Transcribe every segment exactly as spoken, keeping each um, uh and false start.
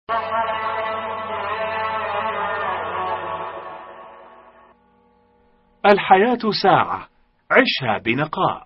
الحياة ساعة، عشها بنقاء.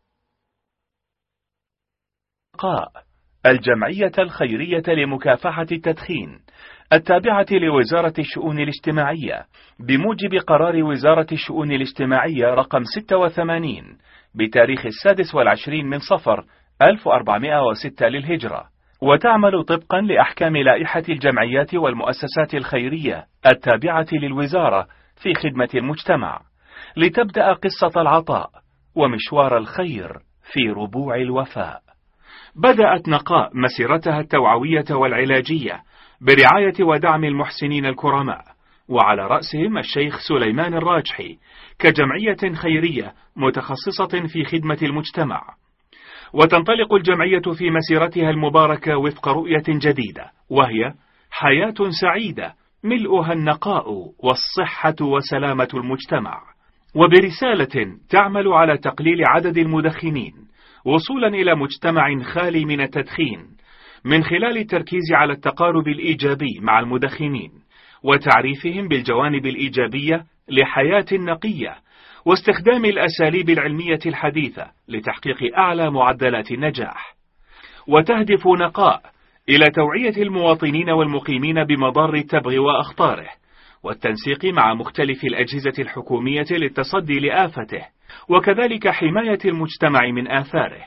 نقاء الجمعية الخيرية لمكافحة التدخين التابعة لوزارة الشؤون الاجتماعية بموجب قرار وزارة الشؤون الاجتماعية رقم ستة وثمانين بتاريخ السادس والعشرين من صفر ألف وأربعمائة وستة للهجرة، وتعمل طبقا لأحكام لائحة الجمعيات والمؤسسات الخيرية التابعة للوزارة في خدمة المجتمع، لتبدأ قصة العطاء ومشوار الخير في ربوع الوفاء. بدأت نقاء مسيرتها التوعوية والعلاجية برعاية ودعم المحسنين الكرماء، وعلى رأسهم الشيخ سليمان الراجحي، كجمعية خيرية متخصصة في خدمة المجتمع. وتنطلق الجمعية في مسيرتها المباركة وفق رؤية جديدة، وهي حياة سعيدة ملؤها النقاء والصحة وسلامة المجتمع، وبرسالة تعمل على تقليل عدد المدخنين وصولا إلى مجتمع خالي من التدخين، من خلال التركيز على التقارب الإيجابي مع المدخنين وتعريفهم بالجوانب الإيجابية لحياة نقية، واستخدام الأساليب العلمية الحديثة لتحقيق أعلى معدلات النجاح. وتهدف نقاء إلى توعية المواطنين والمقيمين بمضار التبغ وأخطاره، والتنسيق مع مختلف الأجهزة الحكومية للتصدي لآفته، وكذلك حماية المجتمع من آثاره.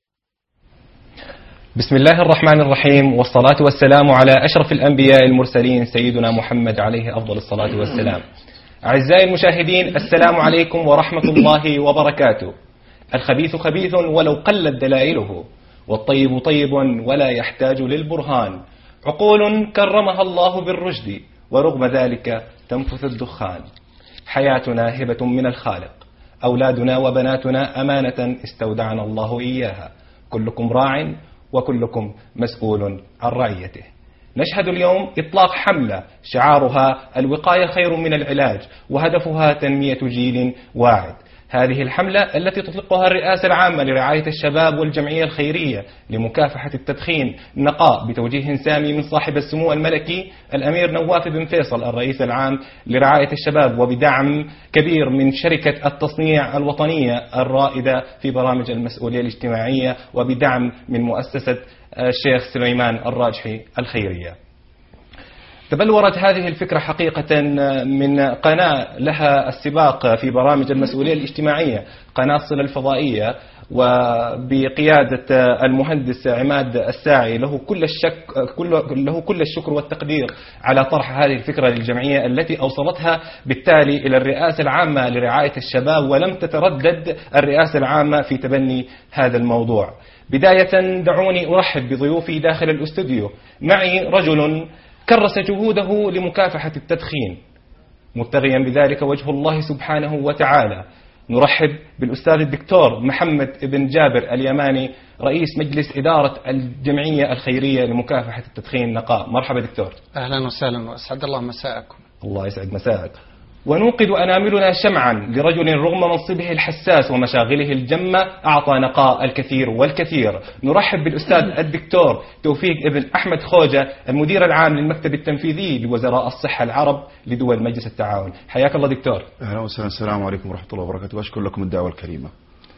بسم الله الرحمن الرحيم، والصلاة والسلام على أشرف الأنبياء المرسلين سيدنا محمد عليه أفضل الصلاة والسلام. أعزائي المشاهدين، السلام عليكم ورحمة الله وبركاته. الخبيث خبيث ولو قلت دلائله، والطيب طيب ولا يحتاج للبرهان. عقول كرمها الله بالرشد، ورغم ذلك تنفث الدخان. حياتنا هبة من الخالق، أولادنا وبناتنا أمانة استودعنا الله إياها. كلكم راع وكلكم مسؤول عن رعيته. نشهد اليوم إطلاق حملة شعارها الوقاية خير من العلاج، وهدفها تنمية جيل واعد. هذه الحملة التي تطلقها الرئاسة العامة لرعاية الشباب والجمعية الخيرية لمكافحة التدخين نقاء بتوجيه سامي من صاحب السمو الملكي الأمير نواف بن فيصل الرئيس العام لرعاية الشباب، وبدعم كبير من شركة التصنيع الوطنية الرائدة في برامج المسؤولية الاجتماعية، وبدعم من مؤسسة الشيخ سليمان الراجحي الخيرية. تبلورت هذه الفكرة حقيقة من قناة لها السباق في برامج المسؤولية الاجتماعية، قناة الصلة الفضائية، وبقيادة المهندس عماد الساعي، له كل الشك له كل الشكر والتقدير على طرح هذه الفكرة للجمعية التي أوصلتها بالتالي إلى الرئاسة العامة لرعاية الشباب، ولم تتردد الرئاسة العامة في تبني هذا الموضوع. بداية دعوني أرحب بضيوفي داخل الاستوديو. معي رجل كرس جهوده لمكافحة التدخين مبتغيا بذلك وجه الله سبحانه وتعالى. نرحب بالأستاذ الدكتور محمد بن جابر اليماني، رئيس مجلس إدارة الجمعية الخيرية لمكافحة التدخين نقاء. مرحبا دكتور. أهلا وسهلا، وأسعد الله مساءكم. الله يسعد مساءك. ونوقد أناملنا شمعا لرجل رغم منصبه الحساس ومشاغله الجمة أعطى نقاء الكثير والكثير. نرحب بالأستاذ الدكتور توفيق ابن أحمد خوجة، المدير العام للمكتب التنفيذي لوزراء الصحة العرب لدول مجلس التعاون. حياك الله دكتور. أهلا وسهلا. السلام عليكم ورحمة الله وبركاته، وأشكر لكم الدعوة الكريمة.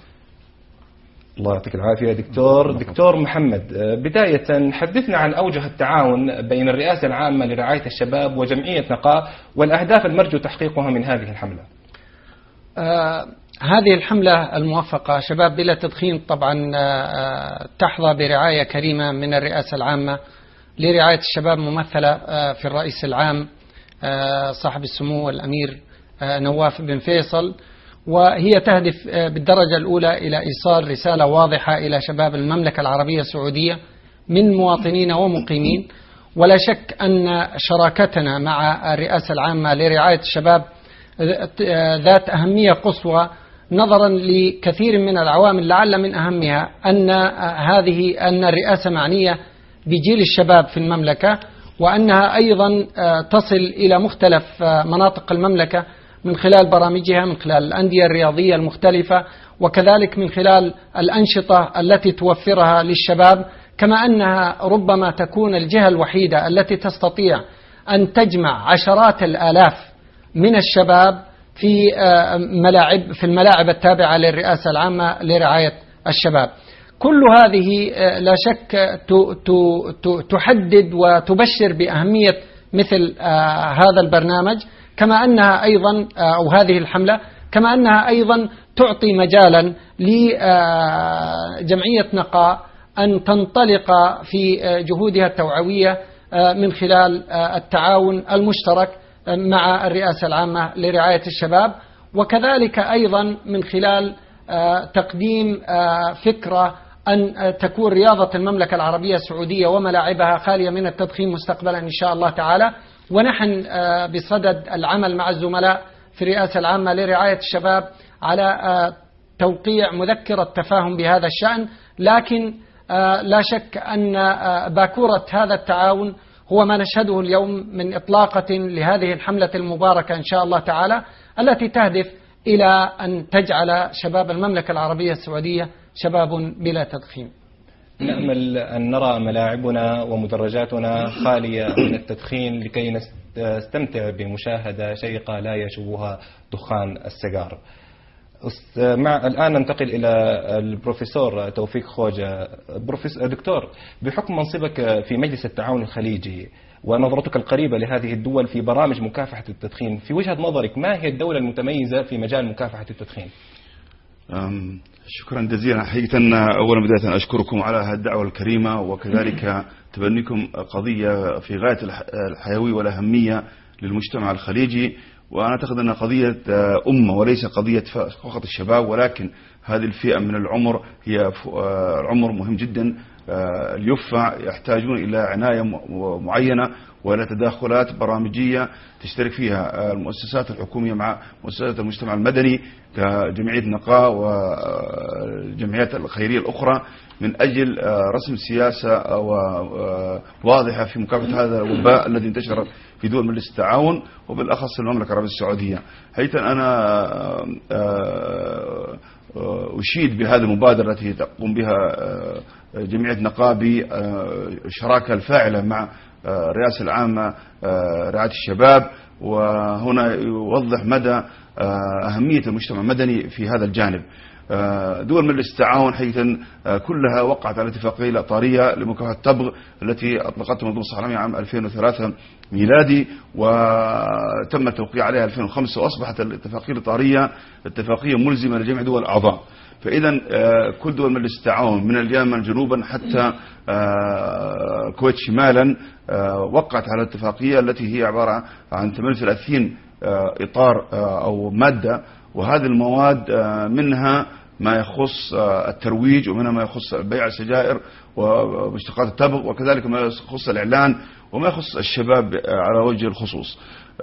الله يعطيك العافية دكتور. دكتور محمد، بداية حدثنا عن أوجه التعاون بين الرئاسة العامة لرعاية الشباب وجمعية نقاء، والأهداف المرجو تحقيقها من هذه الحملة. آه هذه الحملة الموفقة شباب بلا تدخين طبعا آه تحظى برعاية كريمة من الرئاسة العامة لرعاية الشباب، ممثلة آه في الرئيس العام آه صاحب السمو الأمير آه نواف بن فيصل، وهي تهدف بالدرجة الأولى إلى إيصال رسالة واضحة إلى شباب المملكة العربية السعودية من مواطنين ومقيمين. ولا شك أن شراكتنا مع الرئاسة العامة لرعاية الشباب ذات أهمية قصوى، نظرا لكثير من العوامل، لعل من أهمها أن هذه أن الرئاسة معنية بجيل الشباب في المملكة، وأنها أيضا تصل إلى مختلف مناطق المملكة من خلال برامجها، من خلال الأندية الرياضية المختلفة، وكذلك من خلال الأنشطة التي توفرها للشباب كما أنها ربما تكون الجهة الوحيدة التي تستطيع أن تجمع عشرات الآلاف من الشباب في ملاعب في الملاعب التابعة للرئاسة العامة لرعاية الشباب. كل هذه لا شك تحدد وتبشر بأهمية مثل هذا البرنامج، كما أنها أيضا أو هذه الحملة كما أنها أيضا تعطي مجالا لجمعية نقاء أن تنطلق في جهودها التوعوية من خلال التعاون المشترك مع الرئاسة العامة لرعاية الشباب، وكذلك أيضا من خلال تقديم فكرة أن تكون رياضة المملكة العربية السعودية وملاعبها خالية من التدخين مستقبلا إن شاء الله تعالى. ونحن بصدد العمل مع الزملاء في الرئاسة العامة لرعاية الشباب على توقيع مذكرة تفاهم بهذا الشأن، لكن لا شك أن باكورة هذا التعاون هو ما نشهده اليوم من إطلاقة لهذه الحملة المباركة إن شاء الله تعالى، التي تهدف إلى أن تجعل شباب المملكة العربية السعودية شباب بلا تدخين. نأمل أن نرى ملاعبنا ومدرجاتنا خالية من التدخين لكي نستمتع بمشاهدة شيقة لا يشوبها دخان السيجار. مع الآن ننتقل إلى البروفيسور توفيق خوجة. دكتور، بحكم منصبك في مجلس التعاون الخليجي ونظرتك القريبة لهذه الدول في برامج مكافحة التدخين، في وجهة نظرك ما هي الدولة المتميزة في مجال مكافحة التدخين؟ شكرا جزيلا. حقيقة أولا بداية أشكركم على هذه الدعوة الكريمة، وكذلك تبنيكم قضية في غاية الحيوية والأهمية للمجتمع الخليجي، وأنا أعتقد أنها قضية أمة وليس قضية فقط الشباب، ولكن هذه الفئة من العمر هي العمر مهم جدا. اليفع يحتاجون إلى عناية معينة وإلى تداخلات برامجية تشترك فيها المؤسسات الحكومية مع مؤسسات المجتمع المدني كجمعية نقاء والجمعيات الخيرية الأخرى من أجل رسم سياسة واضحة في مكافحة هذا الوباء الذي انتشر في دول مجلس التعاون وبالأخص المملكة العربية السعودية. حيث أنا أشيد بهذه المبادرة التي تقوم بها جمعية نقاء بالشراكة الفاعلة مع الرئاسة العامة رعاية الشباب، وهنا يوضح مدى أهمية المجتمع المدني في هذا الجانب. دول مجلس التعاون حقيقة كلها وقعت على اتفاقية الإطارية لمكافحة التبغ التي أطلقتها منظمة الصحة العالمية عام ألفين وثلاثة ميلادي، وتم التوقيع عليها ألفين وخمسة، وأصبحت الاتفاقية الإطارية اتفاقية ملزمة لجميع دول الأعضاء. فإذا كل دول مجلس التعاون من اليمن جنوبا حتى الكويت شمالا وقعت على الاتفاقية التي هي عبارة عن ثمانية وثلاثين إطار أو مادة، وهذه المواد منها ما يخص الترويج، ومنها ما يخص بيع السجائر ومشتقات التبغ، وكذلك ما يخص الإعلان وما يخص الشباب على وجه الخصوص.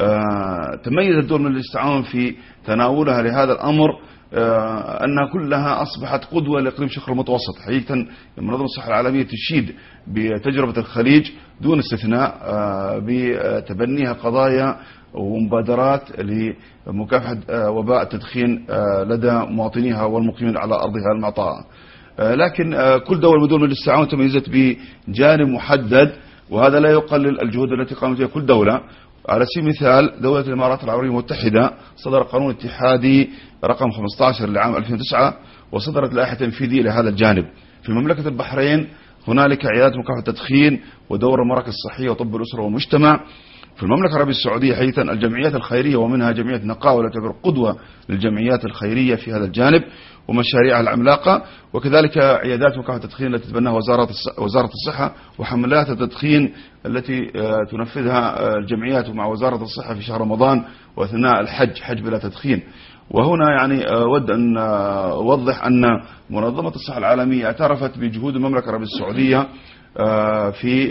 تميزت دول مجلس التعاون في تناولها لهذا الأمر أنها كلها أصبحت قدوة لإقليم الشرق المتوسط. حقيقة منظمة الصحة العالمية تشيد بتجربة الخليج دون استثناء بتبنيها قضايا ومبادرات لمكافحة وباء التدخين لدى مواطنيها والمقيمين على أرضها المعطاءة. لكن كل دولة من دول مجلس التعاون تميزت بجانب محدد، وهذا لا يقلل الجهود التي قامت بها كل دولة. على سبيل المثال دولة الإمارات العربية المتحدة صدر قانون اتحادي رقم خمسة عشر لعام ألفين وتسعة، وصدرت لائحة تنفيذية لهذا الجانب. في مملكة البحرين هنالك عيادات مكافحة التدخين ودور المراكز الصحية وطب الأسرة والمجتمع. في المملكة العربية السعودية حقيقة الجمعيات الخيرية ومنها جمعية نقاء والتي تعتبر قدوة للجمعيات الخيرية في هذا الجانب ومشاريعها العملاقة، وكذلك عيادات مكافحة التدخين التي تبناها وزارة وزارة الصحة، وحملات التدخين التي تنفذها الجمعيات مع وزارة الصحة في شهر رمضان وأثناء الحج، حج بلا تدخين. وهنا يعني أود أن أوضح أن منظمة الصحة العالمية اعترفت بجهود المملكة العربية السعودية في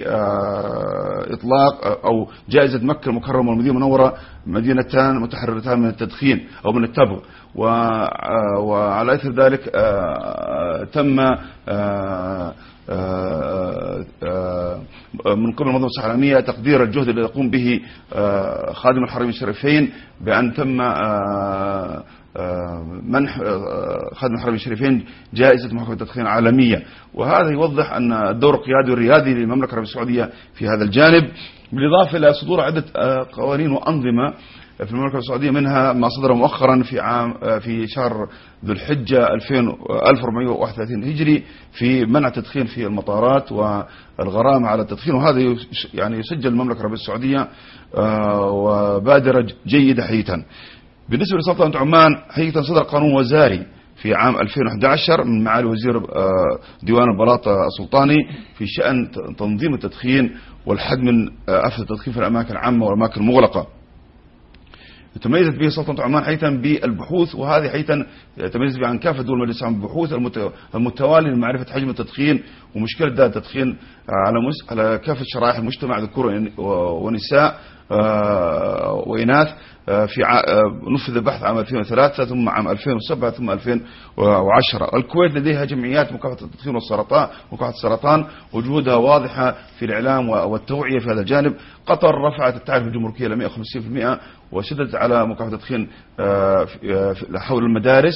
إطلاق أو جائزة مكة المكرمة والمدينة المنورة مدينتان متحررتان من التدخين أو من التبغ، وعلى إثر ذلك تم من قبل منظمة الصحة العالمية تقدير الجهد الذي يقوم به خادم الحرمين الشريفين بأن تم منح خادم الحرمين الشريفين جائزة محافظة التدخين عالمية. وهذا يوضح أن الدور القيادي والريادي للمملكة العربية السعودية في هذا الجانب، بالإضافة إلى صدور عدة قوانين وأنظمة في المملكة السعودية، منها ما صدر مؤخرا في عام في شهر ذو الحجة ألف وأربعمائة وواحد وثلاثين هجري في منع التدخين في المطارات والغرامة على التدخين، وهذا يعني يسجل المملكة العربية السعودية وبادرة جيدة حقيقة. بالنسبة لسلطنة عمان حقيقة صدر قانون وزاري في عام ألفين وأحد عشر من معالي وزير ديوان البلاط السلطاني في شأن تنظيم التدخين والحد من آفة التدخين في الأماكن العامة والأماكن المغلقة. تميزت به سلطنة عمان حقيقة بالبحوث، وهذه حقيقة تميزت بها عن كافة دول المجلس العام بالبحوث المتوالية لمعرفة حجم التدخين ومشكلة ده التدخين على على كافة شرائح المجتمع، ذكور ونساء وإناث. في نفذ البحث عام ألفين وثلاثة ثم عام ألفين وسبعة ثم ألفين وعشرة. الكويت لديها جمعيات مكافحة التدخين والسرطان مكافحة السرطان، وجودها واضحة في الإعلام والتوعية في هذا الجانب. قطر رفعت التعرفة الجمركية ل مئة وخمسين بالمئة وشددت على مكافحة التدخين حول المدارس.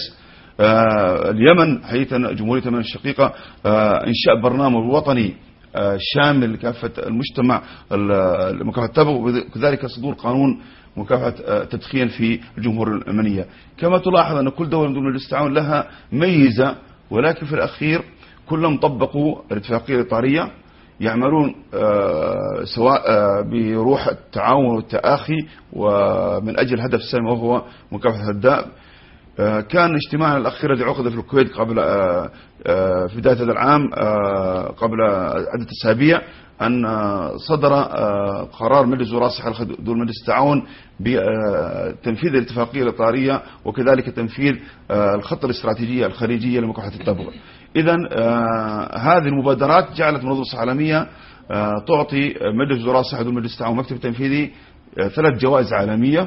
اليمن حقيقة جمهورية اليمن الشقيقة إنشاء برنامج وطني شامل لكافة المجتمع لمكافحة التبغ، وكذلك صدور قانون مكافحة التدخين في الجمهورية اليمنية. كما تلاحظ أن كل دولة من دول المجلس التعاون لها ميزة، ولكن في الأخير كلهم طبقوا الاتفاقية الإطارية، يعملون سواء بروح التعاون والتآخي ومن أجل هدف سامي وهو مكافحة الداء. كان اجتماعنا الأخير الذي عقد في الكويت قبل في بداية هذا العام قبل عدة أسابيع أن صدر قرار مجلس وزراء الصحة دول مجلس التعاون بتنفيذ الاتفاقية الإطارية وكذلك تنفيذ الخطة الاستراتيجية الخارجية لمكافحة التبغ. إذن هذه المبادرات جعلت منظمة الصحة العالمية تعطي مجلس وزراء الصحة دول مجلس التعاون مكتب تنفيذي ثلاث جوائز عالمية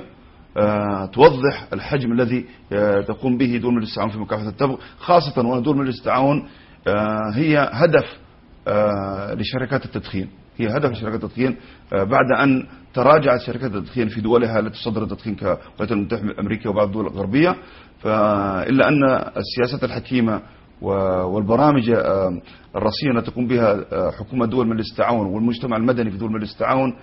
توضح الحجم الذي تقوم به دول مجلس التعاون في مكافحة التبغ، خاصة وأن دول مجلس التعاون هي هدف لشركات التدخين، هي هدف لشركات التدخين بعد أن تراجعت شركات التدخين في دولها التي تصدر التدخين كالولايات المتحدة الأمريكية وبعض الدول الغربية. إلا أن السياسات الحكيمة والبرامج الرصينة تقوم بها حكومة دول مجلس التعاون والمجتمع المدني في دول مجلس التعاون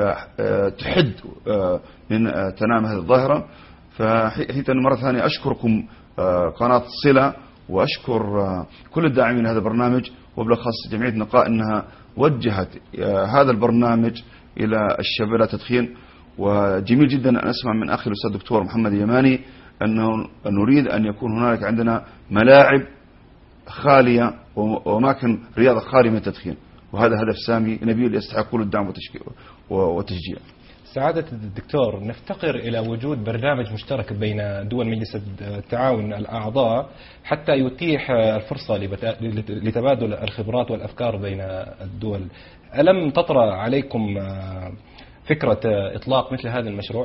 تحد من تنام هذه الظاهرة. فحقيقة مرة ثانية أشكركم قناة صلة، وأشكر كل الداعمين لهذا البرنامج، وبالأخص جمعية نقاء أنها وجهت هذا البرنامج إلى الشباب لا تدخين. وجميل جدا أن أسمع من أخي الأستاذ الدكتور محمد اليماني أنه نريد أن يكون هنالك عندنا ملاعب خالية وأماكن رياضة خالية من التدخين، وهذا هدف سامي نبيل يستحق كل الدعم والتشجيع. سعادة الدكتور، نفتقر إلى وجود برنامج مشترك بين دول مجلس التعاون الأعضاء حتى يتيح الفرصة لتبادل الخبرات والأفكار بين الدول. ألم تطرأ عليكم فكرة إطلاق مثل هذا المشروع؟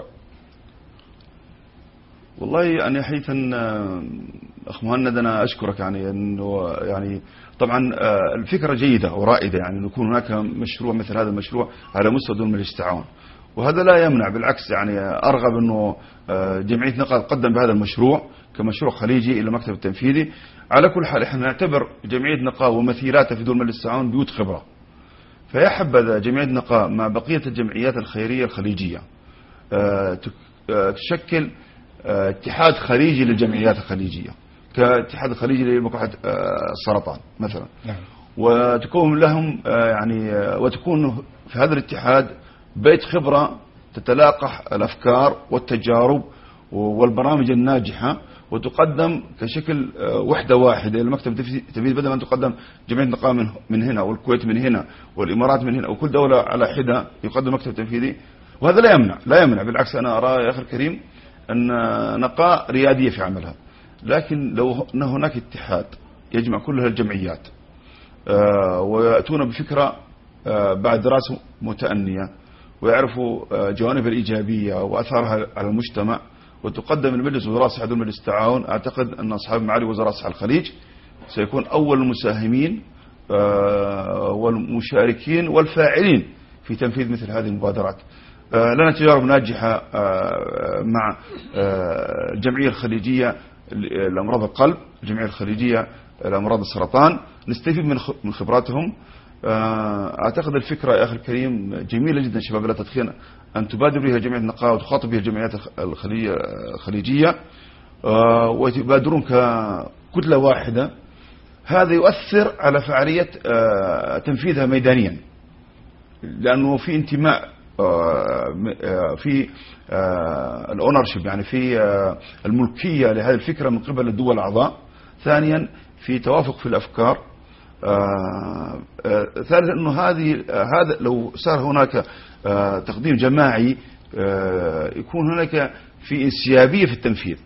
والله يعني حيث أخ مهند أنا أشكرك، يعني أنه يعني طبعا الفكرة جيدة ورائدة، يعني أن يكون هناك مشروع مثل هذا المشروع على مستوى دول مجلس التعاون، وهذا لا يمنع، بالعكس يعني أرغب أنه جمعية نقاء تقدم بهذا المشروع كمشروع خليجي إلى المكتب التنفيذي. على كل حال احنا نعتبر جمعية نقاء ومثيلاتها في دول مجلس التعاون بيوت خبرة، فيا حبذا جمعية نقاء مع بقية الجمعيات الخيرية الخليجية تشكل اتحاد خليجي للجمعيات الخليجية كاتحاد خليجي لمكافحة السرطان مثلا، وتكون لهم يعني وتكون في هذا الاتحاد بيت خبرة تتلاقح الأفكار والتجارب والبرامج الناجحة وتقدم كشكل وحدة واحدة للمكتب التنفيذي، بدل ما تقدم جمعية نقاء من هنا والكويت من هنا والإمارات من هنا وكل دولة على حدة يقدم مكتب تنفيذي. وهذا لا يمنع لا يمنع بالعكس أنا أرى يا أخي الكريم أن نقاء ريادية في عملها، لكن لو أن هناك اتحاد يجمع كل هالجمعيات ويأتون بفكرة بعد دراسة متأنية ويعرفوا جوانب الإيجابية وأثارها على المجتمع وتقدم المجلس وزراء الصحة دول مجلس التعاون، أعتقد أن أصحاب معالي وزراء الصحة الخليج سيكون أول المساهمين والمشاركين والفاعلين في تنفيذ مثل هذه المبادرات. لنا تجارب ناجحة مع الجمعية الخليجية لأمراض القلب، الجمعية الخليجية لأمراض السرطان، نستفيد من خبراتهم. أعتقد الفكرة يا أخي الكريم جميلة جدا شباب بلا تدخين أن تبادر بها جمعية النقاء وتخاطب بها الجمعيات الخليجية ويبادرون ككتلة واحدة. هذا يؤثر على فعالية تنفيذها ميدانيا، لأنه في انتماء في الأونرشيب، يعني في الملكية لهذه الفكرة من قبل الدول الأعضاء. ثانيا في توافق في الأفكار. ثالثا أنه هذه هذا لو صار هناك تقديم جماعي يكون هناك في انسيابية في التنفيذ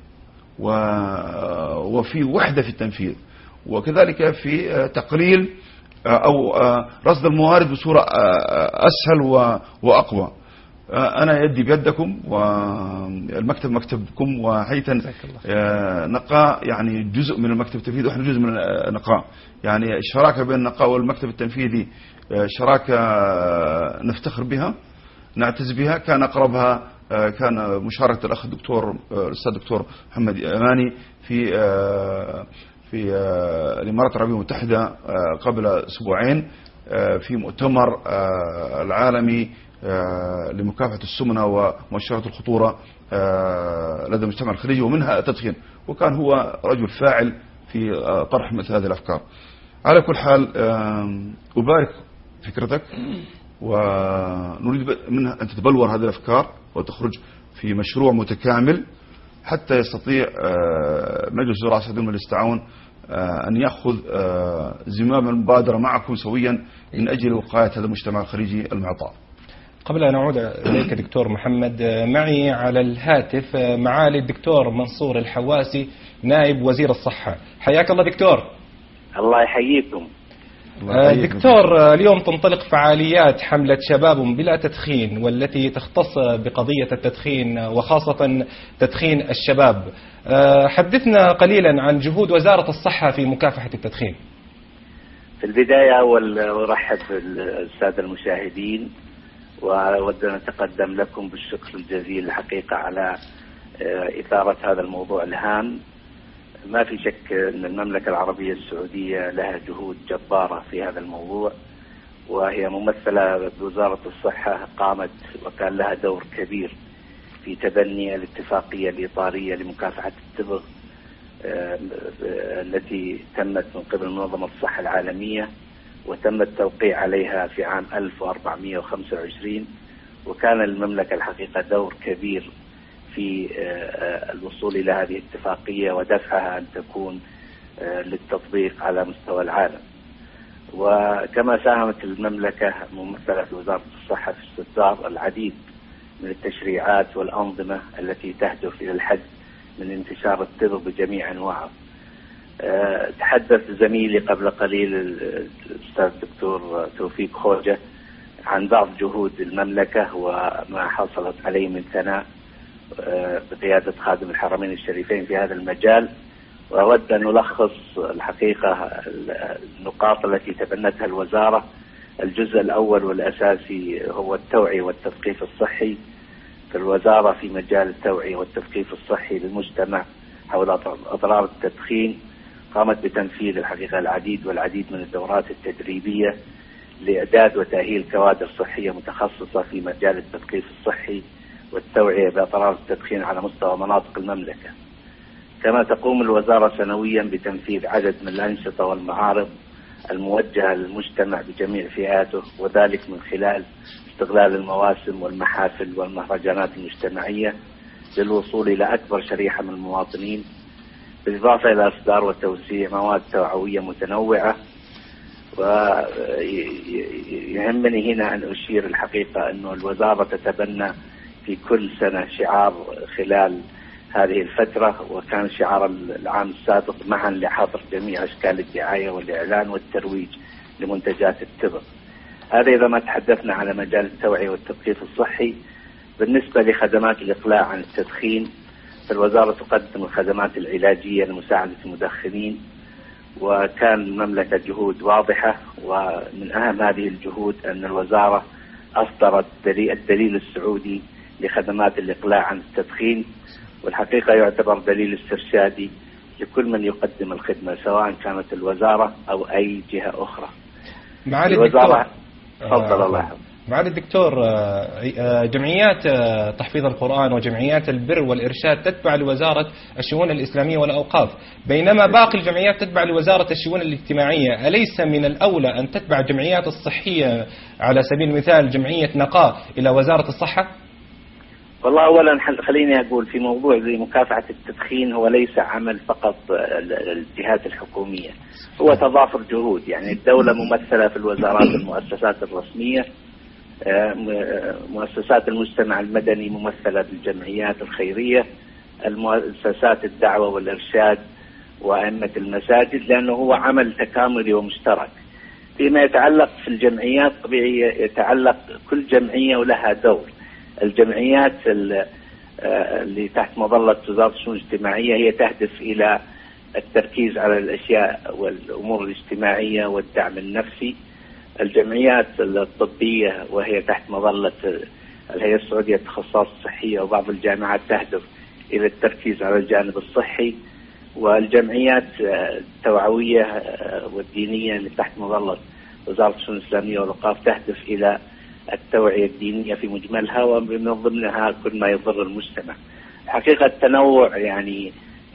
وفي وحدة في التنفيذ، وكذلك في تقليل أو رصد الموارد بصورة أسهل وأقوى. أنا يدي بيدكم والمكتب مكتبكم، وحيث نقاء يعني جزء من المكتب التنفيذي وإحنا جزء من نقاء. يعني الشراكة بين النقاء والمكتب التنفيذي شراكة نفتخر بها، نعتز بها. كان أقربها كان مشاركة الأخ الدكتور الأستاذ الدكتور محمد أماني في في الإمارات العربية المتحدة قبل أسبوعين في مؤتمر العالمي لمكافحة السمنة ومؤشرات الخطورة لدى المجتمع الخليجي، ومنها التدخين، وكان هو رجل فاعل في طرح مثل هذه الأفكار. على كل حال أبارك فكرتك، ونريد منها أن تتبلور هذه الأفكار وتخرج في مشروع متكامل حتى يستطيع مجلس وزراء سعودي للتعاون أن يأخذ زمام المبادرة معكم سويا من أجل وقاية هذا المجتمع الخليجي المعطاء. قبل أن أعود إليك دكتور محمد، معي على الهاتف معالي الدكتور منصور الحواسي نائب وزير الصحة. حياك الله دكتور. الله يحييكم. دكتور، اليوم تنطلق فعاليات حملة شباب بلا تدخين، والتي تختص بقضية التدخين وخاصة تدخين الشباب. حدثنا قليلا عن جهود وزارة الصحة في مكافحة التدخين. في البداية أول أرحب بالسادة المشاهدين، وأود أن أتقدم لكم بالشكر الجزيل الحقيقة على إثارة هذا الموضوع الهام. ما في شك أن المملكة العربية السعودية لها جهود جبارة في هذا الموضوع، وهي ممثلة بوزارة الصحة قامت وكان لها دور كبير في تبني الاتفاقية الإطارية لمكافحة التبغ التي تمت من قبل منظمة الصحة العالمية، وتم التوقيع عليها في عام ألف وأربعمئة وخمسة وعشرين. وكان المملكة الحقيقة دور كبير في الوصول إلى هذه الاتفاقية ودفعها أن تكون للتطبيق على مستوى العالم. وكما ساهمت المملكة ممثلة في وزارة الصحة في استصدار العديد من التشريعات والأنظمة التي تهدف إلى الحد من انتشار التبغ بجميع أنواعه. تحدث زميلي قبل قليل الأستاذ الدكتور توفيق خوجة عن بعض جهود المملكة وما حصلت عليه من ثناء بقيادة خادم الحرمين الشريفين في هذا المجال، وأود أن ألخص الحقيقة النقاط التي تبنتها الوزارة. الجزء الأول والأساسي هو التوعية والتثقيف الصحي. في الوزارة في مجال التوعية والتثقيف الصحي للمجتمع حول أضرار التدخين قامت بتنفيذ الحقيقة العديد والعديد من الدورات التدريبية لإعداد وتأهيل كوادر صحية متخصصة في مجال التثقيف الصحي والتوعية بأضرار التدخين على مستوى مناطق المملكة. كما تقوم الوزارة سنويا بتنفيذ عدد من الأنشطة والمعارض الموجهة للمجتمع بجميع فئاته، وذلك من خلال استغلال المواسم والمحافل والمهرجانات المجتمعية للوصول إلى أكبر شريحة من المواطنين، بالإضافة إلى إصدار وتوزيع مواد توعوية متنوعة. ويهمني هنا أن أشير الحقيقة أن الوزارة تتبنى في كل سنة شعار خلال هذه الفترة، وكان شعار العام السابق معا لحظر جميع أشكال الدعاية والإعلان والترويج لمنتجات التبغ. هذا إذا ما تحدثنا على مجال التوعية والتثقيف الصحي. بالنسبة لخدمات الإقلاع عن التدخين، فالوزارة تقدم الخدمات العلاجية لمساعدة المدخنين، وكان المملكة جهود واضحة، ومن أهم هذه الجهود أن الوزارة أصدرت الدليل السعودي لخدمات الإقلاع عن التدخين، والحقيقة يعتبر دليل استرشادي لكل من يقدم الخدمة سواء كانت الوزارة أو أي جهة أخرى. معالي الدكتور، تفضل. الله يحفظك. معالي الدكتور، جمعيات تحفيظ القرآن وجمعيات البر والإرشاد تتبع لوزارة الشؤون الإسلامية والأوقاف، بينما باقي الجمعيات تتبع لوزارة الشؤون الاجتماعية. أليس من الأولى أن تتبع الجمعيات الصحية على سبيل المثال جمعية نقاء إلى وزارة الصحة؟ والله أولا خليني أقول في موضوع زي مكافحة التدخين هو ليس عمل فقط الجهات الحكومية، هو تضافر جهود. يعني الدولة ممثلة في الوزارات والمؤسسات الرسمية، مؤسسات المجتمع المدني ممثلة بالجمعيات الخيرية، المؤسسات الدعوة والإرشاد وأئمة المساجد، لأنه هو عمل تكاملي ومشترك. فيما يتعلق في الجمعيات طبيعي يتعلق كل جمعية ولها دور. الجمعيات اللي تحت مظلة وزارة الشؤون الاجتماعية هي تهدف إلى التركيز على الأشياء والأمور الاجتماعية والدعم النفسي. الجمعيات الطبية وهي تحت مظلة الهيئة السعودية للتخصصات الصحية وبعض الجامعات تهدف إلى التركيز على الجانب الصحي. والجمعيات التوعوية والدينية اللي تحت مظلة وزارة الشؤون الإسلامية والأوقاف تهدف إلى التوعية الدينية في مجملها، ومن ضمنها كل ما يضر المجتمع. حقيقة التنوع يعني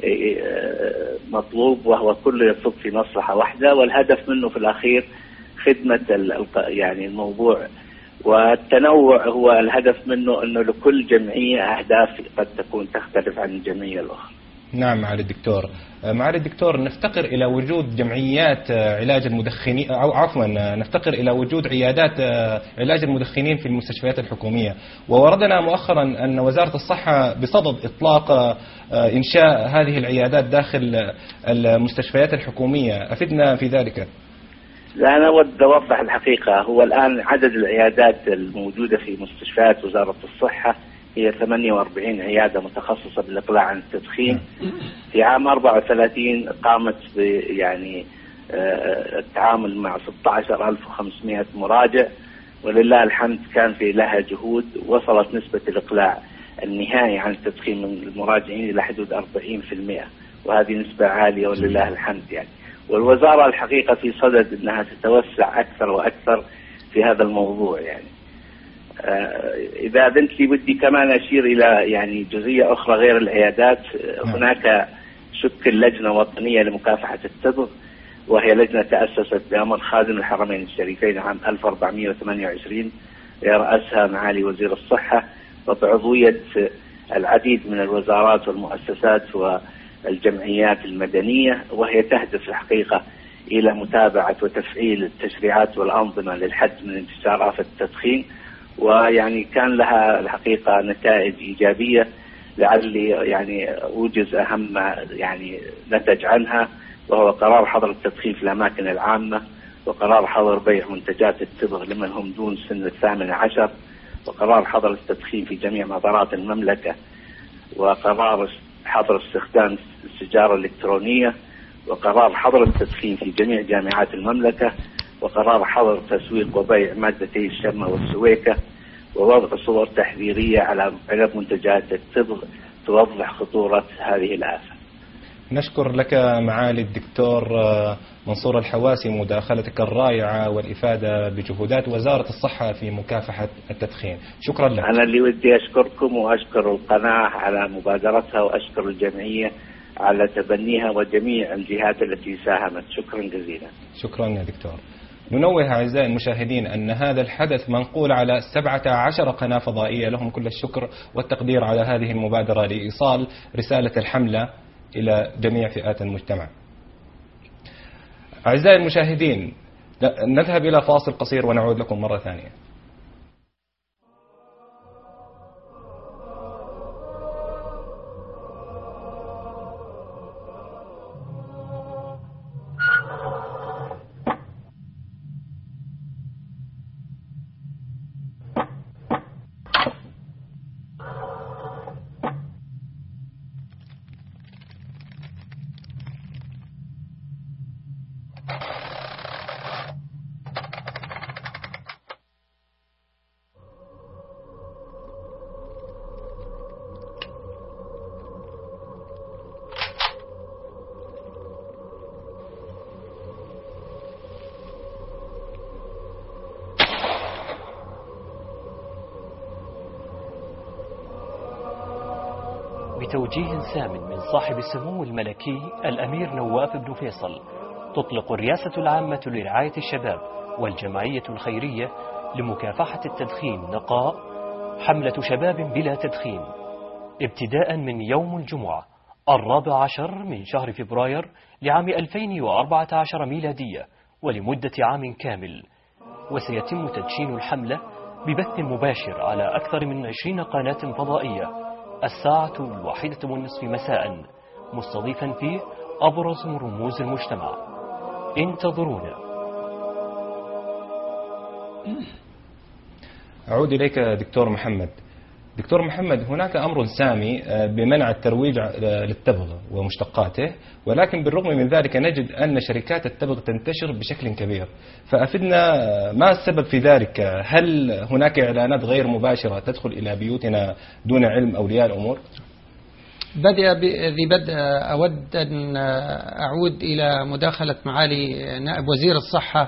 مطلوب، وهو كله يصب في مصلحة واحدة، والهدف منه في الأخير خدمة يعني الموضوع. والتنوع هو الهدف منه أنه لكل جمعية أهداف قد تكون تختلف عن الجمعية الأخرى. نعم معالي الدكتور. معالي الدكتور، نفتقر إلى وجود جمعيات علاج المدخنين، أو عفوا نفتقر إلى وجود عيادات علاج المدخنين في المستشفيات الحكومية، ووردنا مؤخرا أن وزارة الصحة بصدد إطلاق إنشاء هذه العيادات داخل المستشفيات الحكومية، أفدنا في ذلك. لا، أنا أود أوضح الحقيقة. هو الآن عدد العيادات الموجودة في مستشفيات وزارة الصحة هي ثمانية وأربعين عيادة متخصصة بالإقلاع عن التدخين. في عام أربعة وثلاثين قامت يعني التعامل مع ستة عشر ألف وخمسمائة مراجع، ولله الحمد كان في لها جهود. وصلت نسبة الإقلاع النهائي عن التدخين من المراجعين إلى حدود أربعين بالمئة، وهذه نسبة عالية ولله الحمد يعني. والوزارة الحقيقة في صدد أنها تتوسع أكثر وأكثر في هذا الموضوع يعني. إذا أذنت لي بدي كمان أشير إلى يعني جزئية أخرى غير العيادات. هناك شكل لجنة وطنية لمكافحة التبغ، وهي لجنة تأسست بأمر خادم الحرمين الشريفين عام ألف وأربعمائة وثمانية وعشرين، يرأسها معالي وزير الصحة، وبعضوية العديد من الوزارات والمؤسسات والجمعيات المدنية، وهي تهدف الحقيقة إلى متابعة وتفعيل التشريعات والأنظمة للحد من انتشار آفة التدخين. ويعني كان لها الحقيقة نتائج إيجابية، لعلي يعني أوجز أهم يعني نتج عنها، وهو قرار حظر التدخين في الأماكن العامة، وقرار حظر بيع منتجات التبغ لمن هم دون سن الثامن عشر، وقرار حظر التدخين في جميع مطارات المملكة، وقرار حظر استخدام السجارة الإلكترونية، وقرار حظر التدخين في جميع جامعات المملكة، وقرار حظر تسويق وبيع مادتي الشمة والسويكة، ووضع صور تحذيرية على علب منتجات التبغ توضح خطورة هذه الآفة. نشكر لك معالي الدكتور منصور الحواسي مداخلتك الرائعة والإفادة بجهودات وزارة الصحة في مكافحة التدخين. شكرا لك. أنا اللي ودي أشكركم وأشكر القناة على مبادرتها، وأشكر الجمعية على تبنيها وجميع الجهات التي ساهمت. شكرا جزيلا. شكرا يا دكتور. ننوه أعزائي المشاهدين أن هذا الحدث منقول على سبعة عشر قناة فضائية، لهم كل الشكر والتقدير على هذه المبادرة لإيصال رسالة الحملة إلى جميع فئات المجتمع. أعزائي المشاهدين، نذهب إلى فاصل قصير ونعود لكم مرة ثانية. بتوجيه سام من صاحب السمو الملكي الأمير نواف بن فيصل، تطلق الرئاسة العامة لرعاية الشباب والجمعية الخيرية لمكافحة التدخين نقاء حملة شباب بلا تدخين، ابتداء من يوم الجمعة الرابع عشر من شهر فبراير لعام ألفين وأربعة عشر ميلادية، ولمدة عام كامل. وسيتم تدشين الحملة ببث مباشر على أكثر من عشرين قناة فضائية الساعة الواحدة والنصف مساء، مستضيفا فيه أبرز رموز المجتمع. انتظرونا. أعود إليك دكتور محمد. دكتور محمد، هناك أمر سامي بمنع الترويج للتبغ ومشتقاته، ولكن بالرغم من ذلك نجد أن شركات التبغ تنتشر بشكل كبير، فأفدنا ما السبب في ذلك؟ هل هناك إعلانات غير مباشرة تدخل إلى بيوتنا دون علم أولياء الأمور؟ بدأ ذي بدء أود أن أعود إلى مداخلة معالي نائب وزير الصحة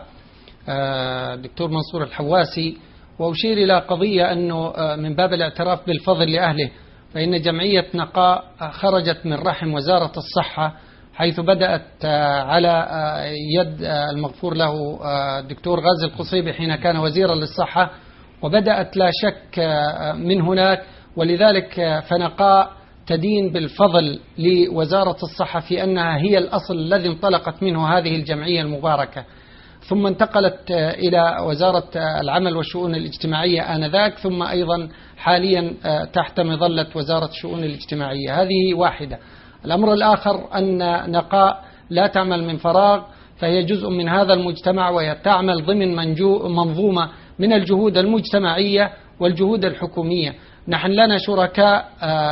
دكتور منصور الحواسي، وأشير إلى قضية أنه من باب الاعتراف بالفضل لأهله، فإن جمعية نقاء خرجت من رحم وزارة الصحة، حيث بدأت على يد المغفور له الدكتور غازي القصيبي حين كان وزيرا للصحة، وبدأت لا شك من هناك، ولذلك فنقاء تدين بالفضل لوزارة الصحة في أنها هي الأصل الذي انطلقت منه هذه الجمعية المباركة، ثم انتقلت إلى وزارة العمل والشؤون الاجتماعية آنذاك، ثم أيضا حاليا تحت مظلة وزارة الشؤون الاجتماعية. هذه واحدة. الأمر الآخر أن نقاء لا تعمل من فراغ، فهي جزء من هذا المجتمع، وهي تعمل ضمن منظومة من الجهود المجتمعية والجهود الحكومية. نحن لنا شركاء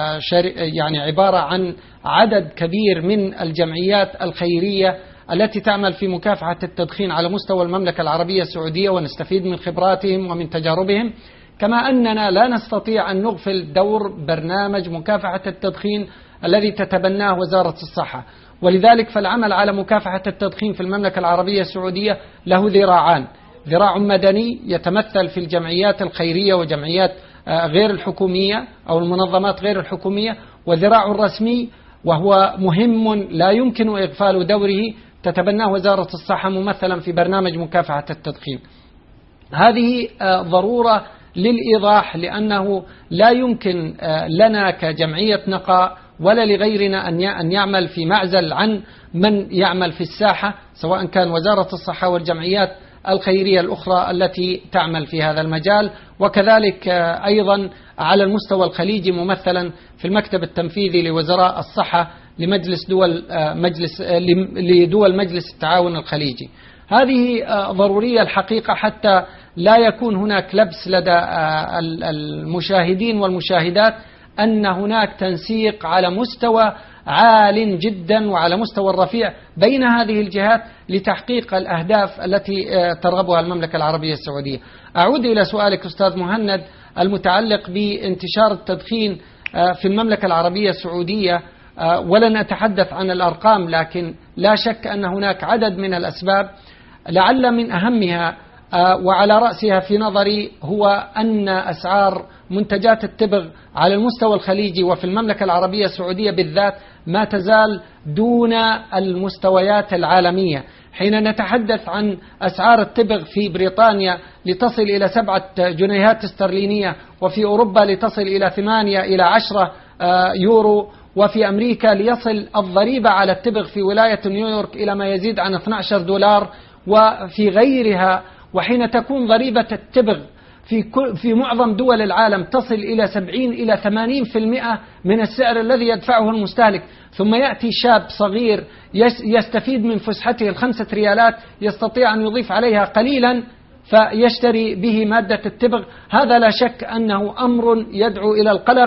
يعني عبارة عن عدد كبير من الجمعيات الخيرية التي تعمل في مكافحة التدخين على مستوى المملكة العربية السعودية، ونستفيد من خبراتهم ومن تجاربهم، كما أننا لا نستطيع أن نغفل دور برنامج مكافحة التدخين الذي تتبناه وزارة الصحة. ولذلك فالعمل على مكافحة التدخين في المملكة العربية السعودية له ذراعان: ذراع مدني يتمثل في الجمعيات الخيرية وجمعيات غير الحكومية أو المنظمات غير الحكومية، وذراع رسمي وهو مهم لا يمكن إغفال دوره تتبناه وزارة الصحة ممثلا في برنامج مكافحة التدخين. هذه ضرورة للإيضاح، لأنه لا يمكن لنا كجمعية نقاء ولا لغيرنا أن يعمل في معزل عن من يعمل في الساحة، سواء كان وزارة الصحة والجمعيات الخيرية الأخرى التي تعمل في هذا المجال، وكذلك أيضا على المستوى الخليجي ممثلا في المكتب التنفيذي لوزراء الصحة لمجلس دول مجلس لدول مجلس التعاون الخليجي. هذه ضرورية الحقيقة حتى لا يكون هناك لبس لدى المشاهدين والمشاهدات أن هناك تنسيق على مستوى عال جدا وعلى مستوى الرفيع بين هذه الجهات لتحقيق الأهداف التي ترغبها المملكة العربية السعودية. أعود إلى سؤالك أستاذ مهند المتعلق بانتشار التدخين في المملكة العربية السعودية، ولن أتحدث عن الأرقام، لكن لا شك أن هناك عدد من الأسباب، لعل من أهمها وعلى رأسها في نظري هو أن أسعار منتجات التبغ على المستوى الخليجي وفي المملكة العربية السعودية بالذات ما تزال دون المستويات العالمية. حين نتحدث عن أسعار التبغ في بريطانيا لتصل إلى سبعة جنيهات استرلينية، وفي أوروبا لتصل إلى ثمانية إلى عشرة يورو، وفي أمريكا ليصل الضريبة على التبغ في ولاية نيويورك إلى ما يزيد عن اثني عشر دولار، وفي غيرها. وحين تكون ضريبة التبغ في في معظم دول العالم تصل إلى سبعين إلى ثمانين بالمئة من السعر الذي يدفعه المستهلك، ثم يأتي شاب صغير يستفيد من فسحته الخمسة ريالات يستطيع أن يضيف عليها قليلا فيشتري به مادة التبغ، هذا لا شك أنه أمر يدعو إلى القلق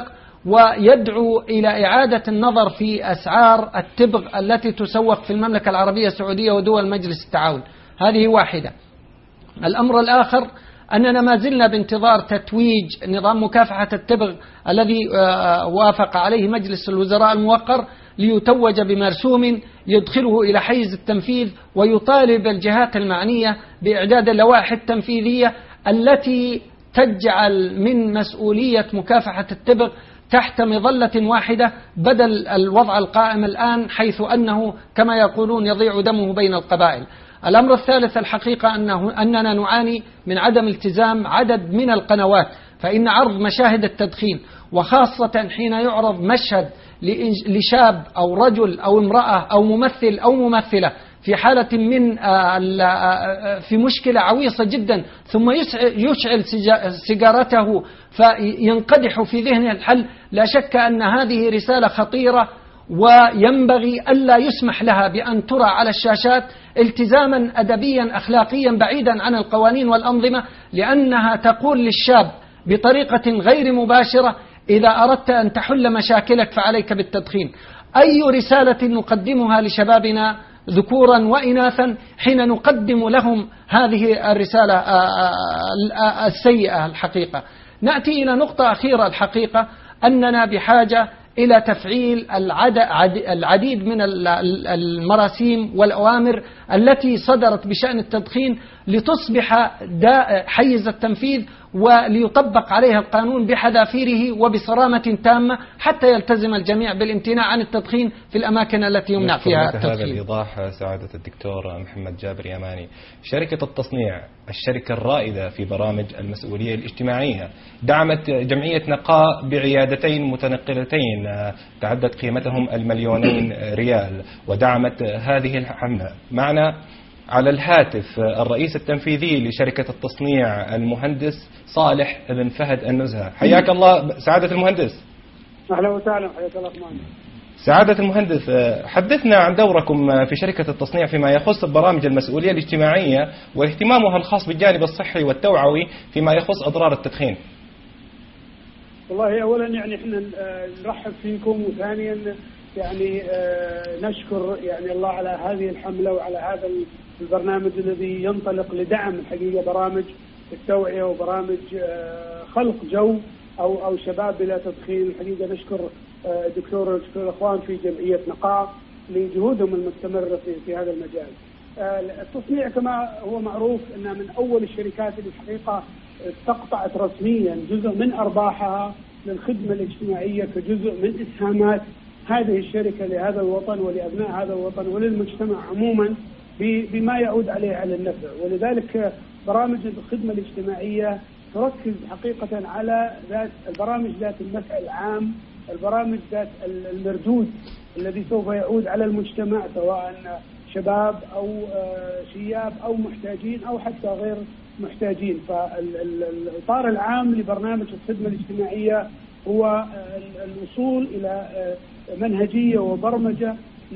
ويدعو إلى إعادة النظر في أسعار التبغ التي تسوق في المملكة العربية السعودية ودول مجلس التعاون. هذه واحدة. الأمر الآخر أننا ما زلنا بانتظار تتويج نظام مكافحة التبغ الذي وافق عليه مجلس الوزراء الموقر ليتوج بمرسوم يدخله إلى حيز التنفيذ، ويطالب الجهات المعنية بإعداد اللوائح التنفيذية التي تجعل من مسؤولية مكافحة التبغ تحت مظلة واحدة بدل الوضع القائم الآن، حيث أنه كما يقولون يضيع دمه بين القبائل. الأمر الثالث الحقيقة أنه أننا نعاني من عدم التزام عدد من القنوات، فإن عرض مشاهد التدخين، وخاصة حين يعرض مشهد لشاب أو رجل أو امرأة أو ممثل أو ممثلة في حالة من في مشكلة عويصة جدا، ثم يشعل سيجارته فينقدح في ذهنه الحل، لا شك أن هذه رسالة خطيرة، وينبغي ألا يسمح لها بأن ترى على الشاشات التزاما أدبيا أخلاقيا بعيدا عن القوانين والأنظمة، لأنها تقول للشاب بطريقة غير مباشرة: إذا أردت أن تحل مشاكلك فعليك بالتدخين. أي رسالة نقدمها لشبابنا ذكورا وإناثا حين نقدم لهم هذه الرسالة السيئة؟ الحقيقة نأتي إلى نقطة أخيرة، الحقيقة أننا بحاجة إلى تفعيل العديد من المراسيم والأوامر التي صدرت بشأن التدخين لتصبح حيز التنفيذ، وليطبق عليها القانون بحذافيره وبصرامة تامة حتى يلتزم الجميع بالامتناع عن التدخين في الأماكن التي يمنع فيها التدخين. هذا الإيضاح سعادة الدكتور محمد جابر يماني. شركة التصنيع، الشركة الرائدة في برامج المسؤولية الاجتماعية، دعمت جمعية نقاء بعيادتين متنقلتين تعدت قيمتهم المليونين ريال، ودعمت هذه الحملة. معنا على الهاتف الرئيس التنفيذي لشركة التصنيع المهندس صالح بن فهد النزهة. حياك الله سعادة المهندس. أهلا وسهلا، حياك الله. سعادة المهندس، حدثنا عن دوركم في شركة التصنيع فيما يخص برامج المسؤولية الاجتماعية واهتمامها الخاص بالجانب الصحي والتوعوي فيما يخص أضرار التدخين. والله أولا يعني احنا نرحب فيكم، وثانيا يعني نشكر يعني الله على هذه الحملة وعلى هذا البرنامج الذي ينطلق لدعم الحقيقة برامج التوعية وبرامج خلق جو أو أو شباب بلا تدخين. الحقيقة نشكر الدكتور ونشكر الأخوان في جمعية نقاء لجهودهم المستمرة في في هذا المجال. التصنيع كما هو معروف أنها من أول الشركات اللي الحقيقة استقطعت رسميا جزء من أرباحها للخدمة الاجتماعية كجزء من إسهامات هذه الشركة لهذا الوطن ولأبناء هذا الوطن وللمجتمع عموما بما يعود عليه على النفع. ولذلك برامج الخدمة الاجتماعية تركز حقيقة على ذات البرامج ذات النفع العام، البرامج ذات المردود الذي سوف يعود على المجتمع، سواء شباب أو شياب أو محتاجين أو حتى غير محتاجين. فالإطار العام لبرنامج الخدمة الاجتماعية هو الوصول إلى منهجية وبرمجة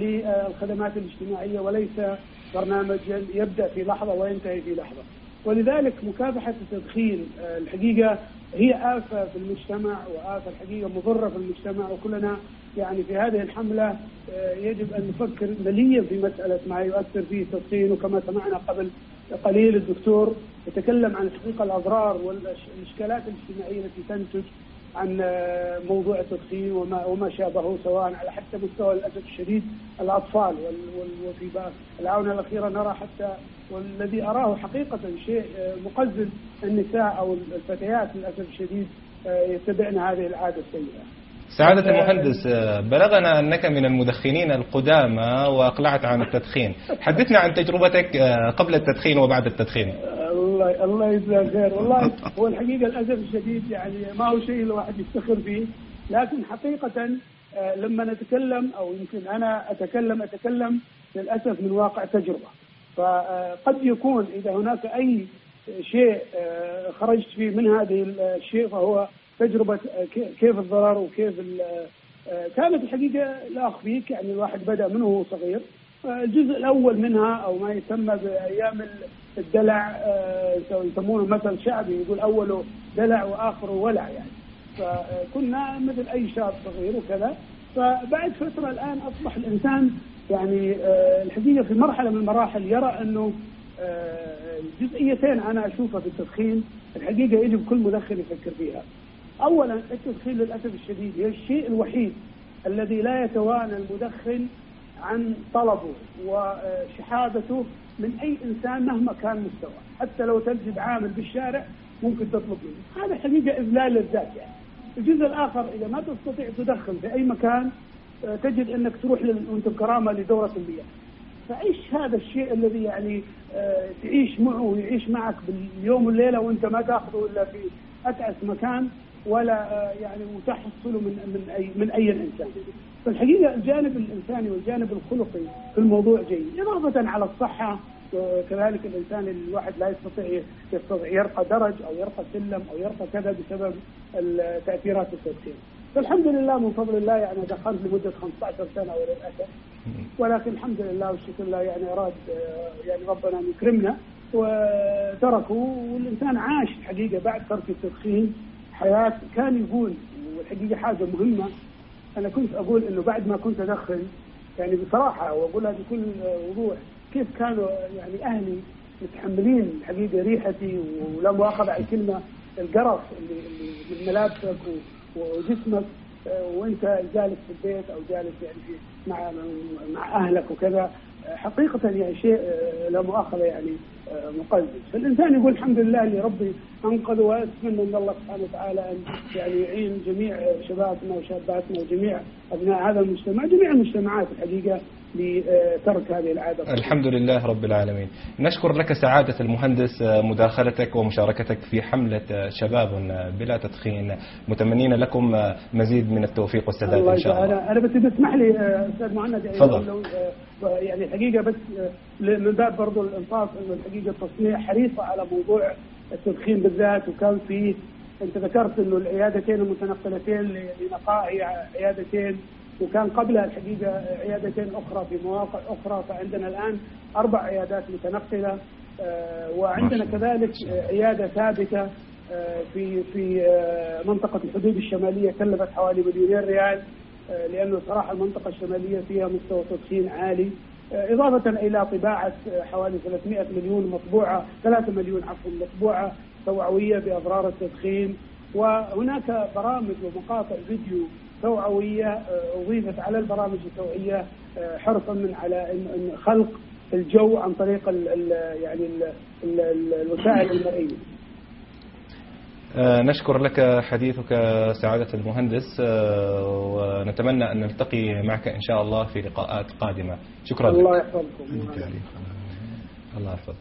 للخدمات الاجتماعية، وليس برنامجا يبدأ في لحظة وينتهي في لحظة. ولذلك مكافحة التدخين الحقيقة هي آفة في المجتمع، وآفة الحقيقة مضرة في المجتمع، وكلنا يعني في هذه الحملة يجب أن نفكر مليا في مسألة ما يؤثر فيه التدخين. وكما سمعنا قبل قليل الدكتور يتكلم عن حقيقة الأضرار والإشكالات الاجتماعية التي تنتج عن موضوع التدخين وما وما شابهه، سواء على حتى مستوى للأسف الشديد الأطفال، وفي الآونة الأخيرة نرى حتى والذي أراه حقيقة شيء مقزز النساء أو الفتيات للأسف الشديد يتبعن هذه العادة السيئة. سعادة المهندس، بلغنا أنك من المدخنين القدامى وأقلعت عن التدخين. حدثنا عن تجربتك قبل التدخين وبعد التدخين. الله الله يجزاه خير. والله هو الحقيقة للأسف الشديد يعني ما هو شيء الواحد يفتخر فيه، لكن حقيقة لما نتكلم أو يمكن أنا أتكلم أتكلم للأسف من واقع تجربة. فقد يكون إذا هناك أي شيء خرجت فيه من هذه الشيء فهو تجربة كيف الضرر وكيف كانت الحقيقة لا أخفيك. يعني الواحد بدأ منه وهو صغير. الجزء الأول منها أو ما يسمى بأيام الدلع، يسمونه مثل شعبي يقول أوله دلع وآخره ولع، يعني فكنا مثل أي شاب صغير وكذا. فبعد فترة الآن أصبح الإنسان يعني الحقيقة في مرحلة من المراحل يرى أنه جزئيتين أنا أشوفها في التدخين الحقيقة يجب كل مدخن يفكر فيها. أولا التدخين للأسف الشديد هي الشيء الوحيد الذي لا يتوانى المدخن عن طلبه وشحاذته من أي إنسان مهما كان مستوى. حتى لو تجد عامل بالشارع ممكن تطلب منه، هذا حقيقة إذلال للذات يعني. الجزء الآخر إذا ما تستطيع تدخن في أي مكان تجد أنك تروح وأنت بكرامة لدورة المياه. فعيش هذا الشيء الذي يعني تعيش معه ويعيش معك باليوم والليلة وأنت ما تأخذه إلا في أتعس مكان ولا يعني وتحصله من من أي من أي إنسان. فالحقيقة الجانب الإنساني والجانب الخلقي في الموضوع جيد، إضافة على الصحة. كذلك الإنسان الواحد لا يستطيع يستطيع يرقى درج أو يرقى سلم أو يرقى كذا بسبب تأثيرات التدخين. فالحمد لله من فضل الله يعني دخلت لمدة خمسة عشر سنة وللأسف، ولكن الحمد لله والشكر لله يعني أراد يعني ربنا أن يكرمنا وتركوا، والإنسان عاش الحقيقة بعد ترك التدخين حياة كان يقول. والحقيقة حاجة مهمة أنا كنت أقول إنه بعد ما كنت أدخن يعني بصراحة وأقولها بكل وضوح كيف كانوا يعني أهلي متحملين الحقيقة ريحتي ولا مؤاخذة على الكلمة القرف اللي اللي من ملابسك وجسمك وأنت جالس في البيت أو جالس يعني مع مع أهلك وكذا. حقيقة يعني شيء لا مؤاخذة يعني مقزز. فالإنسان يقول الحمد لله اللي ربي أنقذه، وأتمنى من الله سبحانه وتعالى أن يعني يعين جميع شبابنا وشاباتنا وجميع أبناء هذا المجتمع، جميع المجتمعات الحقيقة لترك هذه العادة. الحمد لله رب العالمين. نشكر لك سعادة المهندس مداخلتك ومشاركتك في حملة شباب بلا تدخين، متمنين لكم مزيد من التوفيق والسداد إن شاء الله. أنا أنا بس تسمح لي أستاذ مهند تفضل. يعني الحقيقة بس من باب برضو الإنصاف إنه الحقيقة التصنيع حريصة على موضوع التدخين بالذات، وكان في أنت ذكرت إنه العيادتين المتنقلتين لنقاء هي عيادتين، وكان قبلها الحقيقة عيادتين أخرى في مواقع أخرى. فعندنا الآن أربع عيادات متنقلة، وعندنا كذلك عيادة ثابتة في في منطقة الحدود الشمالية كلفت حوالي مليونين ريال، لأنه صراحة المنطقة الشمالية فيها مستوى تدخين عالي، إضافة إلى طباعة حوالي ثلاثمائة مليون مطبوعة ثلاثة مليون عفوا مطبوعة توعوية بأضرار التدخين. وهناك برامج ومقاطع فيديو توعوية أضيفت على البرامج التوعية حرصا من على إن خلق الجو عن طريق ال ال يعني ال ال الوسائل المرئية. نشكر لك حديثك سعادة المهندس، ونتمنى أن نلتقي معك إن شاء الله في لقاءات قادمة. شكرا لك. الله يحفظكم. الله يحفظ.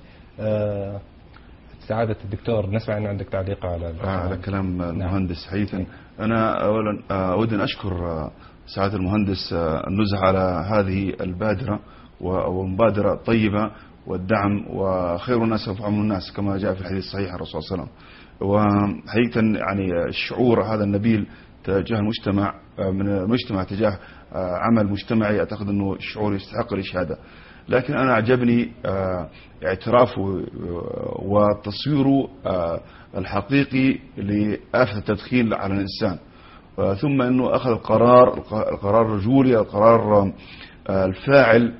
سعادة الدكتور، نسمع أن عندك تعليق على على كلام المهندس حيثا. أنا أولا أود أن أشكر سعادة المهندس النزهة على هذه البادرة ومبادرة طيبة والدعم، وخير الناس ينفعهم الناس كما جاء في الحديث الصحيح الرسول صلى الله عليه وسلم. وحقيقة يعني الشعور هذا النبيل تجاه المجتمع من المجتمع تجاه عمل مجتمعي أعتقد أنه الشعور يستحق الإشادة. لكن أنا أعجبني اعترافه وتصويره الحقيقي لآفة التدخين على الإنسان، ثم أنه أخذ القرار القرار الرجولي القرار الفاعل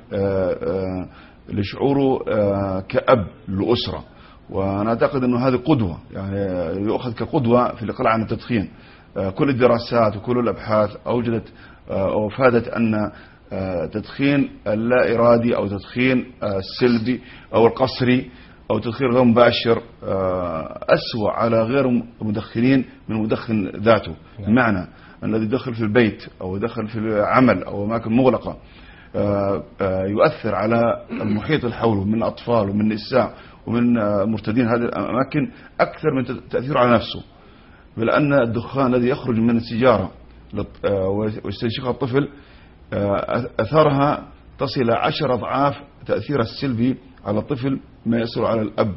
لشعوره كأب للأسرة. وأنا أعتقد أنه هذه قدوة، يعني يؤخذ كقدوة في الإقلاع عن التدخين. كل الدراسات وكل الأبحاث أوجدت أو أفادت أن تدخين اللا إرادي أو تدخين السلبي أو القصري أو تدخين غير مباشر أسوأ على غير المدخنين من المدخن ذاته. بمعنى الذي يدخل في البيت أو يدخل في العمل أو أماكن مغلقة يؤثر على المحيط الحوله من أطفال ومن نساء ومن مرتدين هذه الأماكن أكثر من تأثيره على نفسه، لأن الدخان الذي يخرج من السيجارة ويستنشقها الطفل أثرها تصل إلى عشر أضعاف تأثير السلبي على الطفل ما يصل على الأب.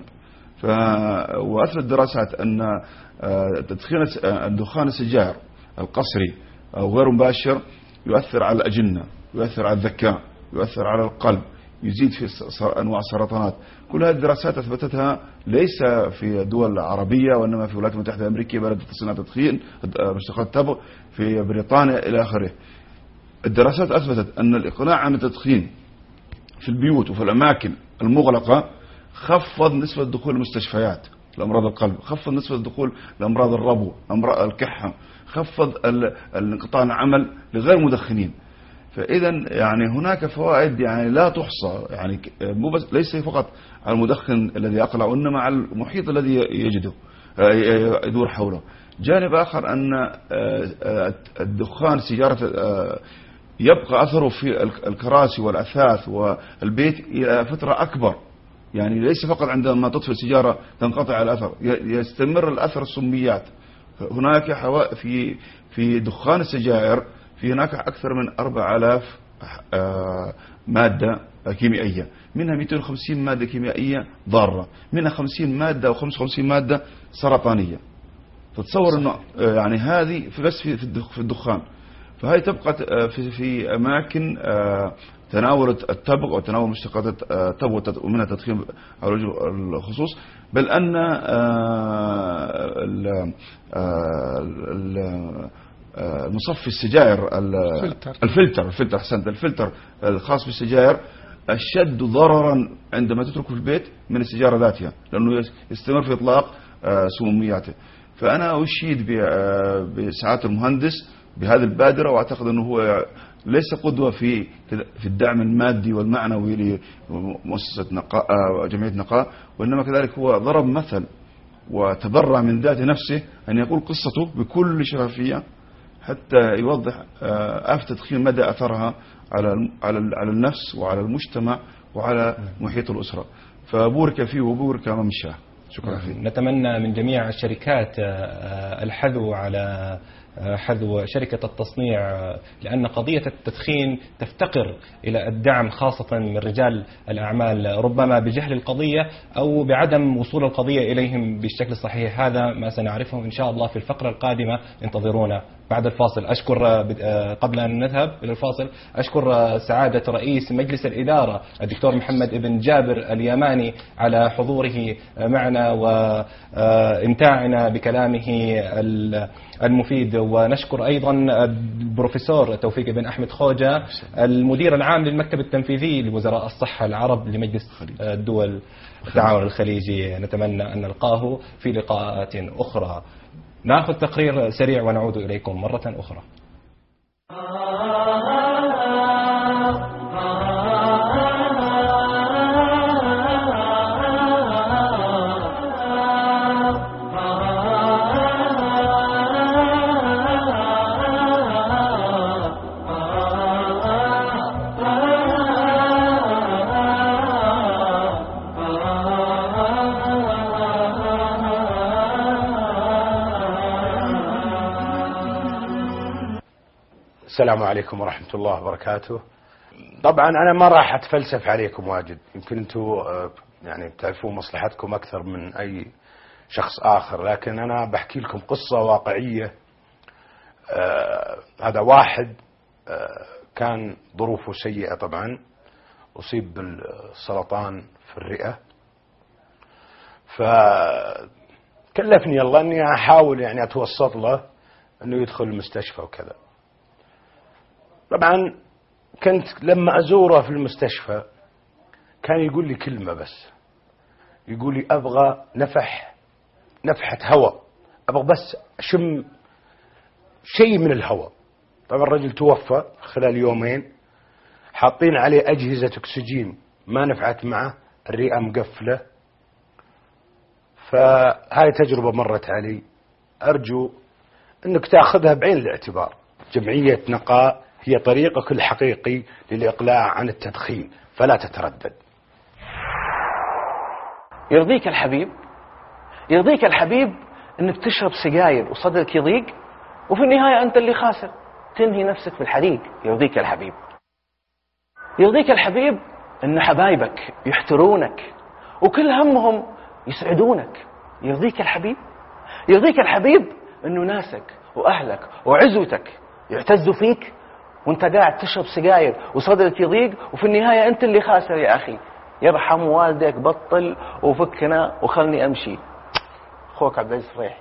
وأثبتت الدراسات أن تدخين الدخان السجائر القصري أو غير مباشر يؤثر على الأجنة، يؤثر على الذكاء، يؤثر على القلب، يزيد في أنواع السرطانات. كل هذه الدراسات أثبتتها ليس في الدول العربية وإنما في الولايات المتحدة الأمريكية بلد تصنيع تدخين مشتقات التبغ، في بريطانيا إلى آخره. الدراسات أثبتت أن الإقلاع عن التدخين في البيوت وفي الأماكن المغلقة خفض نسبة دخول المستشفيات لأمراض القلب، خفض نسبة دخول لأمراض الربو، أمراض الكحة، خفض الانقطاع العمل لغير مدخنين. فإذا يعني هناك فوائد يعني لا تحصى، يعني مو بس ليس فقط على المدخن الذي يقلع، وإنما على المحيط الذي يجده يدور حوله. جانب آخر أن الدخان السيجارة يبقى أثره في الكراسي والأثاث والبيت إلى فترة أكبر، يعني ليس فقط عندما تطفئ السيجارة تنقطع الأثر، يستمر الأثر السميات. هناك حوا في في دخان السجائر في هناك أكثر من أربعة آلاف مادة كيميائية، منها مئتين وخمسين مادة كيميائية ضارة، منها خمسين مادة أو خمسة وخمسين مادة سرطانية. تتصور أنه يعني هذه في بس في في الدخان، فهي تبقى في في أماكن تناول التبغ وتناول مشتقات التبغ ومنها تدخين على وجه الخصوص، بل أن المصفي السجائر الفلتر الفلتر أحسنت الفلتر الخاص بالسجائر أشد ضررا عندما تتركه في البيت من السيجارة ذاتها، لأنه يستمر في إطلاق سمومياته. فأنا أشيد بسعادة المهندس بهذه البادرة، وأعتقد أنه هو ليس قدوة في في الدعم المادي والمعنوي لمؤسسة نقاء جمعية نقاء، وإنما كذلك هو ضرب مثل وتبرع من ذات نفسه أن يقول قصته بكل شفافية حتى يوضح آفة التدخين مدى أثرها على على على النفس وعلى المجتمع وعلى محيط الأسرة. فبورك فيه وبورك من شاء. شكرا فيه. نتمنى من جميع الشركات الحذو على حذو شركة التصنيع، لأن قضية التدخين تفتقر إلى الدعم خاصة من رجال الأعمال، ربما بجهل القضية أو بعدم وصول القضية إليهم بالشكل الصحيح. هذا ما سنعرفه إن شاء الله في الفقرة القادمة، انتظرونا بعد الفاصل. أشكر قبل أن نذهب إلى الفاصل أشكر سعادة رئيس مجلس الإدارة الدكتور محمد ابن جابر اليماني على حضوره معنا وإمتاعنا بكلامه المفيد، ونشكر أيضا البروفيسور توفيق بن أحمد خوجة المدير العام للمكتب التنفيذي لوزراء الصحة العرب لمجلس الدول التعاون الخليجي. نتمنى أن نلقاه في لقاءات أخرى. نأخذ تقرير سريع ونعود إليكم مرة أخرى. السلام عليكم ورحمة الله وبركاته. طبعا أنا ما راح أتفلسف عليكم واجد، يمكن أنتم يعني تعرفون مصلحتكم أكثر من أي شخص آخر، لكن أنا بحكي لكم قصة واقعية. آه هذا واحد آه كان ظروفه سيئة، طبعا أصيب بالسرطان في الرئة، فكلفني الله أني أحاول يعني أتوسط له أنه يدخل المستشفى وكذا. طبعا كنت لما أزوره في المستشفى كان يقول لي كلمة بس، يقول لي أبغى نفح نفحة هواء، أبغى بس أشم شيء من الهواء. طبعا الرجل توفى خلال يومين، حاطين عليه أجهزة أكسجين ما نفعت معه، الرئة مقفلة. فهاي تجربة مرت علي، أرجو أنك تأخذها بعين الاعتبار. جمعية نقاء هي طريقك الحقيقي للإقلاع عن التدخين، فلا تتردد. يرضيك الحبيب يرضيك الحبيب أنك تشرب سجاير وصدرك يضيق، وفي النهاية أنت اللي خاسر، تنهي نفسك في الحريق. يرضيك الحبيب يرضيك الحبيب أن حبايبك يحترونك وكل همهم يسعدونك. يرضيك الحبيب يرضيك الحبيب أنه ناسك وأهلك وعزوتك يعتزوا فيك، وانت قاعد تشرب سجاير وصدرك يضيق، وفي النهاية انت اللي خاسر. يا اخي يرحم والدك، بطل وفكنا وخلني امشي. اخوك عبد العزيز فريح.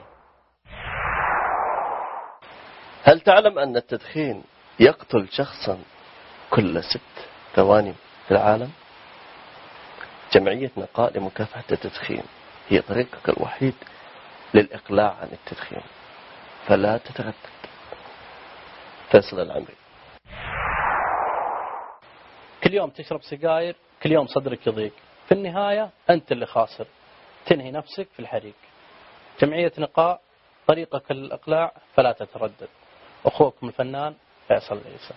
هل تعلم ان التدخين يقتل شخصا كل ست ثواني في العالم؟ جمعية نقاء لمكافحة التدخين هي طريقك الوحيد للإقلاع عن التدخين، فلا تتردد. فيصل العمري. كل يوم تشرب سجاير، كل يوم صدرك يضيق، في النهاية أنت اللي خاسر، تنهي نفسك في الحريق. جمعية نقاء طريقك الإقلاع فلا تتردد. أخوكم الفنان فيصل العيسى.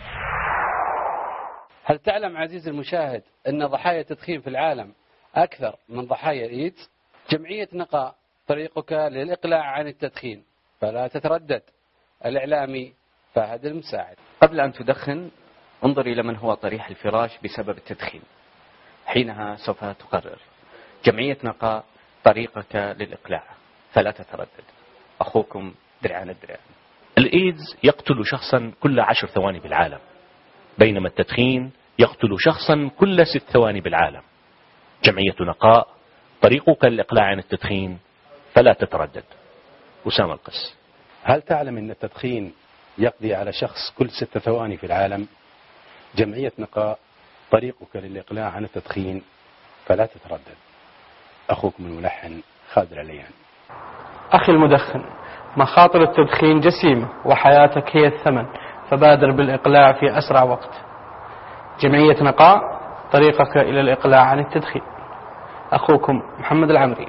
هل تعلم عزيزي المشاهد أن ضحايا التدخين في العالم أكثر من ضحايا الإيدز؟ جمعية نقاء طريقك للإقلاع عن التدخين فلا تتردد. الإعلامي فهد المساعد. قبل أن تدخن انظر إلى من هو طريح الفراش بسبب التدخين، حينها سوف تقرر. جمعية نقاء طريقك للإقلاع فلا تتردد. أخوكم درعان الدرعان. الإيدز يقتل شخصا كل عشر ثواني بالعالم، بينما التدخين يقتل شخصا كل ست ثواني بالعالم. جمعية نقاء طريقك للإقلاع عن التدخين فلا تتردد. أسامة القس. هل تعلم أن التدخين يقضي على شخص كل ست ثواني في العالم؟ جمعية نقاء طريقك للإقلاع عن التدخين فلا تتردد. أخوكم الملحن خالد العليان. أخي المدخن، مخاطر التدخين جسيمة وحياتك هي الثمن، فبادر بالإقلاع في أسرع وقت. جمعية نقاء طريقك إلى الإقلاع عن التدخين. أخوكم محمد العمري.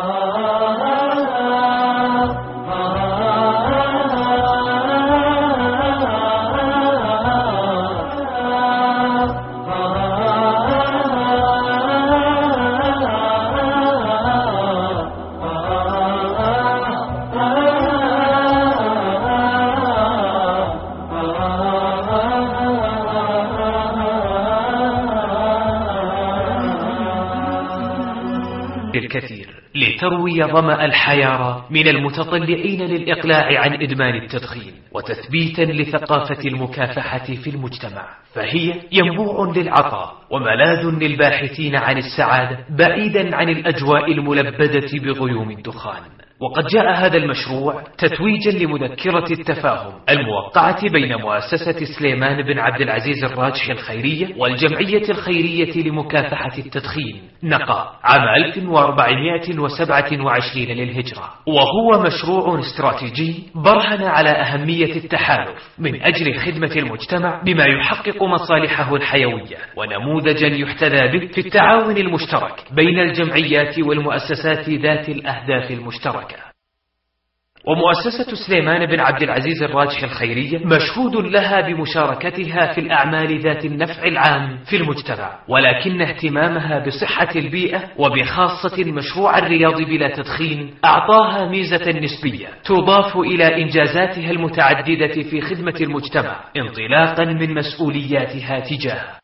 الكثير لتروي ظمأ الحيارى من المتطلعين للإقلاع عن إدمان التدخين، وتثبيتا لثقافة المكافحة في المجتمع، فهي ينبوع للعطاء وملاذ للباحثين عن السعادة بعيدا عن الأجواء الملبدة بغيوم الدخان. وقد جاء هذا المشروع تتويجا لمذكرة التفاهم الموقعة بين مؤسسة سليمان بن عبد العزيز الراجحي الخيرية والجمعية الخيرية لمكافحة التدخين نقاء عام ألف وأربعمائة وسبعة وعشرين للهجرة، وهو مشروع استراتيجي برهن على أهمية التحالف من أجل خدمة المجتمع بما يحقق مصالحه الحيوية، ونموذجا يحتذى به في التعاون المشترك بين الجمعيات والمؤسسات ذات الأهداف المشتركة. ومؤسسة سليمان بن عبد العزيز الراجحي الخيرية مشهود لها بمشاركتها في الأعمال ذات النفع العام في المجتمع، ولكن اهتمامها بصحة البيئة وبخاصة مشروع الرياض بلا تدخين أعطاها ميزة نسبية تضاف إلى إنجازاتها المتعددة في خدمة المجتمع انطلاقا من مسؤولياتها تجاهه.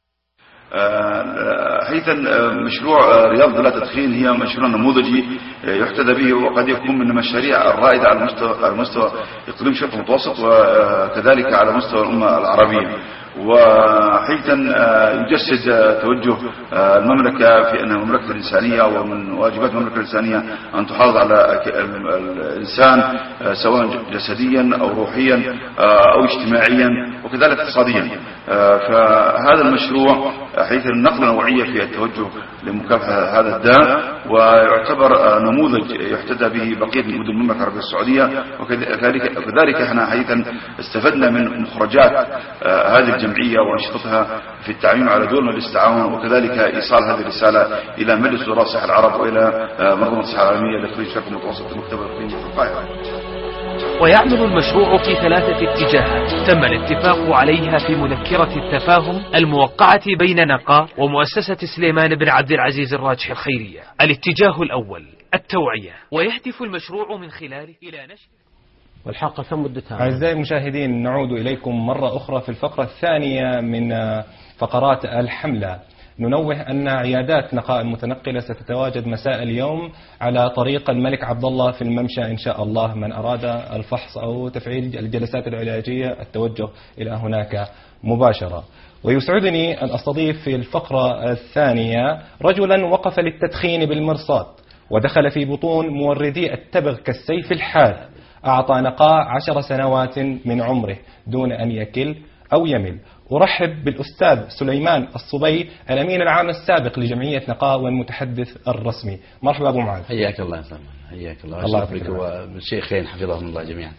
حقيقة مشروع رياض بلا تدخين هي مشروع نموذجي يحتذى به، وقد يكون من المشاريع الرائدة على مستوى على مستوى إقليم الشرق المتوسط وكذلك على مستوى الأمة العربية. وحقيقة يجسد توجه المملكة في أنها مملكة الإنسانية، ومن واجبات المملكة الإنسانية أن تحافظ على الإنسان سواء جسديا أو روحيا أو اجتماعيا وكذلك اقتصاديا. فهذا المشروع حقيقة نقلة نوعية في التوجه لمكافحة هذا الداء، ويعتبر نموذج يحتذى به بقية مدن المملكة العربية السعودية. وكذلك وكذلك احنا حقيقة استفدنا من مخرجات هذه الجمعية وأنشطتها في التعميم على دورنا للتعاون، وكذلك إيصال هذه الرسالة إلى مجلس وزراء الصحة العرب وإلى منظمة الصحة العالمية لتخريج الشرق المتوسط المكتب الإقليمي في القاهرة. ويعمل المشروع في ثلاثة اتجاهات تم الاتفاق عليها في مذكرة التفاهم الموقعة بين نقاء ومؤسسة سليمان بن عبد العزيز الراجحي الخيرية. الاتجاه الأول التوعية، ويهدف المشروع من خلاله إلى نشر. والحلقة كم مدتها؟ أعزائي المشاهدين، نعود إليكم مرة أخرى في الفقرة الثانية من فقرات الحملة. ننوه أن عيادات نقاء المتنقلة ستتواجد مساء اليوم على طريق الملك عبد الله في الممشى إن شاء الله. من أراد الفحص أو تفعيل الجلسات العلاجية التوجه إلى هناك مباشرة. ويسعدني أن أستضيف في الفقرة الثانية رجلا وقف للتدخين بالمرصاد ودخل في بطون موردي التبغ كالسيف الحاد. أعطى نقاء عشر سنوات من عمره دون أن يكل أو يمل. أرحب بالأستاذ سليمان الصبي الأمين العام السابق لجمعية نقاء والمتحدث الرسمي. مرحبا أبو معاذ. حياك الله يا سلمان. حياك الله. الله يبارك والشيخين حفظهم الله جميعا.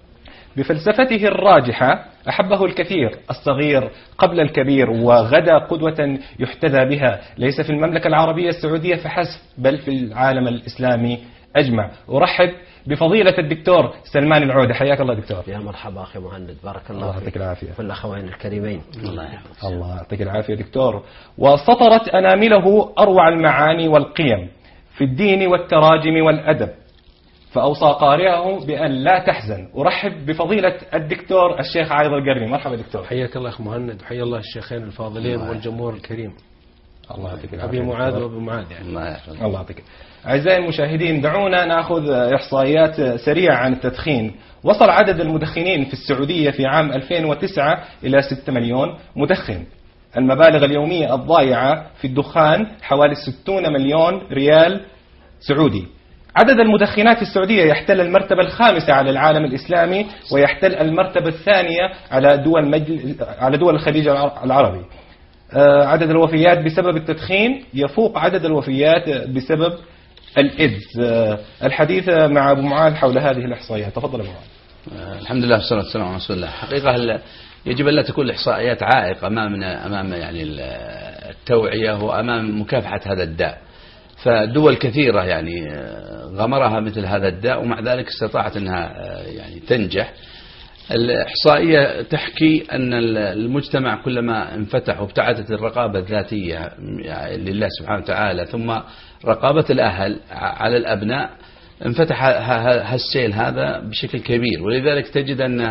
بفلسفته الراجحة أحبه الكثير الصغير قبل الكبير، وغدا قدوة يحتذى بها ليس في المملكة العربية السعودية فحسب بل في العالم الإسلامي أجمع. أرحب بفضيلة الدكتور سلمان العودة. حياك الله دكتور. يا مرحبا أخي مهند، بارك الله, الله يعطيك العافية. والأخوين الكريمين الله يحفظك. الله يعطيك العافية دكتور. وسطرت أنامله أروع المعاني والقيم في الدين والتراجم والأدب، فأوصى قارئه بأن لا تحزن. أرحب بفضيلة الدكتور الشيخ عايض القرني. مرحبا دكتور. حياك الله أخ مهند، وحيا الله الشيخين الفاضلين والجمهور الكريم. الله يعطيك العافية. أبي معاذ وأبي معاذ يعني. الله يعطيك. أعزائي المشاهدين، دعونا نأخذ إحصائيات سريعة عن التدخين. وصل عدد المدخنين في السعودية في عام ألفين وتسعة إلى ستة مليون مدخن. المبالغ اليومية الضائعة في الدخان حوالي ستين مليون ريال سعودي. عدد المدخنات في السعودية يحتل المرتبة الخامسة على العالم الإسلامي، ويحتل المرتبة الثانية على دول مجل... على دول الخليج العربي. عدد الوفيات بسبب التدخين يفوق عدد الوفيات بسبب الإيدز. الحديث مع أبو معاذ حول هذه الإحصائيات. تفضل أبو معاذ. الحمد لله والصلاة والسلام على رسول الله. حقيقة يجب أن لا تكون الإحصائيات عائق أمامنا، أمام يعني التوعية وأمام مكافحة هذا الداء. فدول كثيرة يعني غمرها مثل هذا الداء، ومع ذلك استطاعت أنها يعني تنجح. الإحصائية تحكي أن المجتمع كلما انفتح وابتعدت الرقابة الذاتية لله سبحانه وتعالى، ثم رقابة الأهل على الأبناء، انفتح هالسيل هذا بشكل كبير. ولذلك تجد أن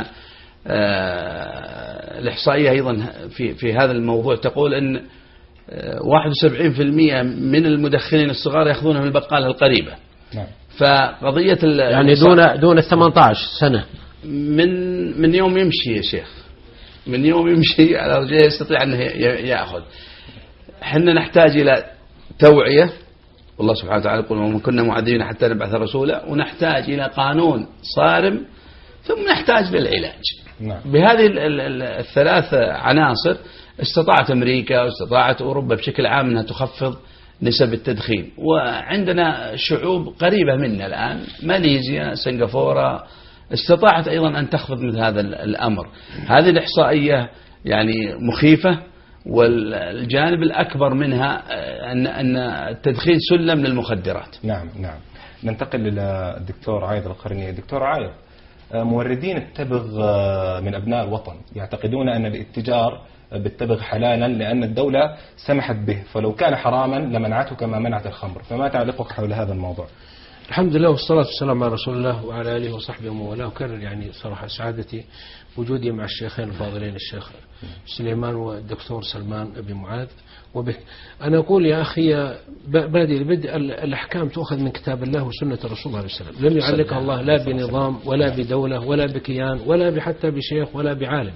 الإحصائية أيضا في في هذا الموضوع تقول أن واحد وسبعين بالمئة من المدخنين الصغار يأخذونها من البقالة القريبة. نعم. فقضية يعني دون دون ثمانية عشر سنة من من يوم يمشي يا شيخ، من يوم يمشي على رجله يستطيع أنه يأخذ. حنا نحتاج إلى توعية، والله سبحانه وتعالى يقول وما كنا معذبين حتى نبعث رسولا، ونحتاج إلى قانون صارم، ثم نحتاج للعلاج. نعم. بهذه الثلاث عناصر استطاعت أمريكا واستطاعت أوروبا بشكل عام أنها تخفض نسب التدخين. وعندنا شعوب قريبة منا الآن، ماليزيا، سنغافورة، استطاعت أيضا أن تخفض مثل هذا الأمر. هذه الإحصائية يعني مخيفة، والجانب الأكبر منها أن أن التدخين سلم للمخدرات. نعم نعم. ننتقل للدكتور عايض القرني. دكتور عايض، موردين التبغ من أبناء الوطن يعتقدون أن الاتجار بالتبغ حلالا لأن الدولة سمحت به، فلو كان حراما لمنعته كما منعت الخمر، فما تعليقك حول هذا الموضوع؟ الحمد لله والصلاة والسلام على رسول الله وعلى آله وصحبه ومن والاه. وكان يعني صراحة سعادتي وجودي مع الشيخين الفاضلين الشيخ سليمان والدكتور سلمان أبي معاذ وبك. أنا أقول يا أخي بادئ البدء الأحكام تؤخذ من كتاب الله وسنة الرسول صلى الله عليه وسلم، لم يعلقها الله لا بنظام ولا بدولة ولا بكيان ولا حتى بشيخ ولا بعالم.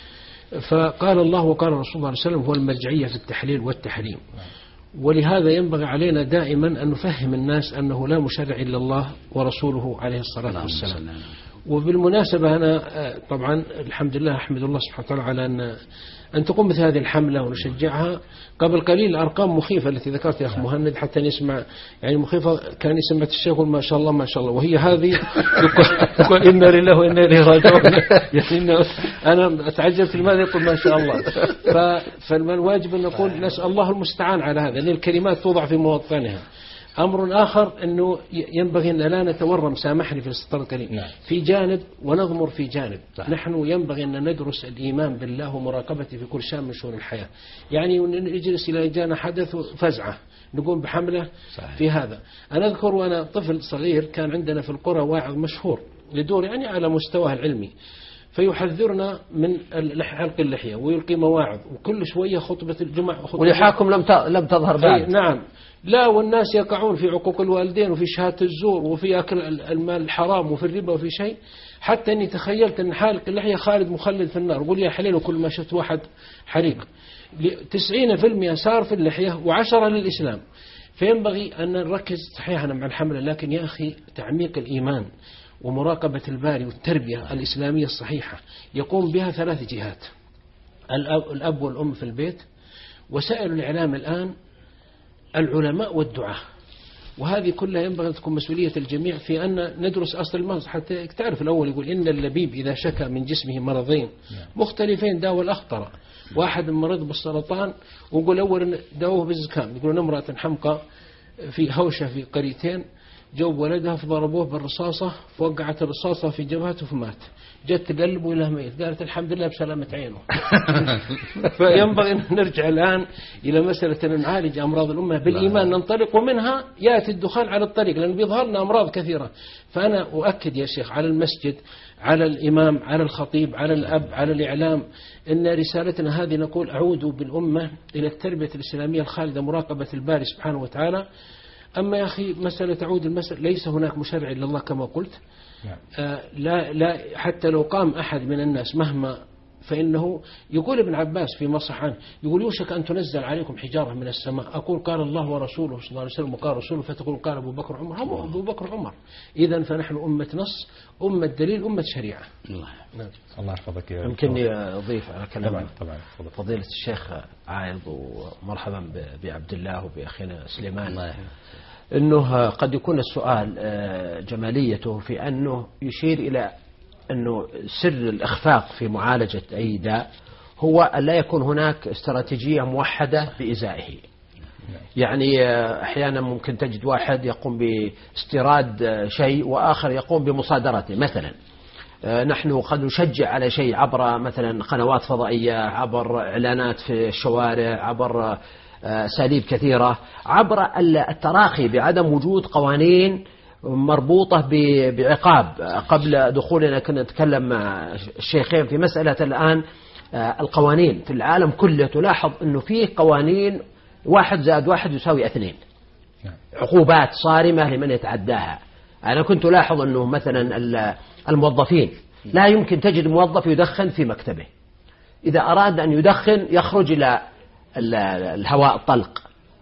فقال الله وقال الرسول صلى الله عليه وسلم هو المرجعية في التحليل والتحريم. ولهذا ينبغي علينا دائما أن نفهم الناس أنه لا مشرع إلا الله ورسوله عليه الصلاة والسلام. وبالمناسبة أنا طبعا الحمد لله أحمد الله سبحانه وتعالى على أن أن تقوم مثل هذه الحملة ونشجعها. قبل قليل الأرقام مخيفة التي ذكرت يا أخي مهند، حتى نسمع يعني مخيفة، كان يسمع الشيخ ما شاء الله ما شاء الله، وهي هذه يقول إنا لله وإنا إليه راجعون. يعني أنا أتعجبت لماذا يقول ما شاء الله. فالواجب أن نقول نسأل الله المستعان على هذا، لأن الكلمات توضع في مواطنها. أمر آخر أنه ينبغي أن لا نتورم، سامحني في السطر الكريم، نعم. في جانب ونغمر في جانب. صح. نحن ينبغي أن ندرس الإيمان بالله ومراقبته في كل شان من شؤون الحياة. يعني نجلس إلى جانا حدث فزعة نقوم بحملة. صحيح. في هذا أنا أذكر وأنا طفل صغير كان عندنا في القرى واعظ مشهور يدور يعني على مستواه العلمي، فيحذرنا من حلق اللحية ويلقي مواعظ، وكل شوية خطبة الجمعة. ولحاكم لم لم تظهر بعد. نعم. لا، والناس يقعون في عقوق الوالدين وفي شهادة الزور وفي أكل المال الحرام وفي الربا وفي شيء، حتى أني تخيلت أن حالق اللحية خالد مخلد في النار. قول يا حليل وكل ما شفت واحد حريق. تسعين في المئة صار في اللحية وعشرة للإسلام. فينبغي أن نركز صحيح مع الحملة، لكن يا أخي تعميق الإيمان ومراقبة الباري والتربية الإسلامية الصحيحة يقوم بها ثلاث جهات: الأب والأم في البيت، وسائل الإعلام الآن، العلماء والدعاة. وهذه كلها ينبغي أن تكون مسؤولية الجميع في أن ندرس أصل المرض. حتى تعرف الأول يقول إن اللبيب إذا شكى من جسمه مرضين مختلفين داوى الأخطر. واحد مرض بالسرطان ويقول أولا داوه بالزكام، يقولون امرأة حمقى في هوشة في قريتين جو ولدها فضربوه بالرصاصة فوقعت الرصاصة في جبهته فمات. جت تقلبه إلى ميت، قالت الحمد لله بسلامة عينه. فينبغي أن نرجع الآن إلى مسألة أن نعالج أمراض الأمة بالإيمان ننطلق، ومنها يأتي الدخان على الطريق لأن بيظهر لنا أمراض كثيرة. فأنا أؤكد يا شيخ على المسجد، على الإمام، على الخطيب، على الأب، على الإعلام، إن رسالتنا هذه نقول أعودوا بالأمة إلى التربية الإسلامية الخالدة، مراقبة الباري سبحانه وتعالى. أما يا أخي مسألة تعود المسألة، ليس هناك مشرع إلا الله كما قلت. آه لا لا حتى لو قام أحد من الناس مهما، فإنه يقول ابن عباس في مصح عنه، يقول يوشك أن تنزل عليكم حجارة من السماء، أقول قال الله ورسوله صلى الله عليه وسلم وقال رسوله، فتقول قال أبو بكر عمر، هم أبو بكر عمر. إذن فنحن أمة نص، أمة دليل، أمة شريعة. الله الله يحفظك يا يمكنني أضيف على كلام طبعا طبعا فضيلة الشيخ عايض، ومرحبا بعبد الله وبأخينا سليمان، أنه قد يكون السؤال جماليته في أنه يشير إلى أنه سر الإخفاق في معالجة أي داء هو أن لا يكون هناك استراتيجية موحدة بإزائه. يعني أحيانا ممكن تجد واحد يقوم باستيراد شيء وآخر يقوم بمصادرته. مثلا نحن قد نشجع على شيء عبر مثلا قنوات فضائية، عبر إعلانات في الشوارع، عبر أساليب كثيرة، عبر التراخي بعدم وجود قوانين مربوطة بعقاب. قبل دخولنا كنا نتكلم مع الشيخين في مسألة الآن القوانين في العالم كله، تلاحظ أنه فيه قوانين واحد زائد واحد يساوي اثنين، عقوبات صارمة لمن يتعداها. أنا كنت ألاحظ أنه مثلا الموظفين لا يمكن تجد موظف يدخن في مكتبه، إذا أراد أن يدخن يخرج إلى الهواء الطلق.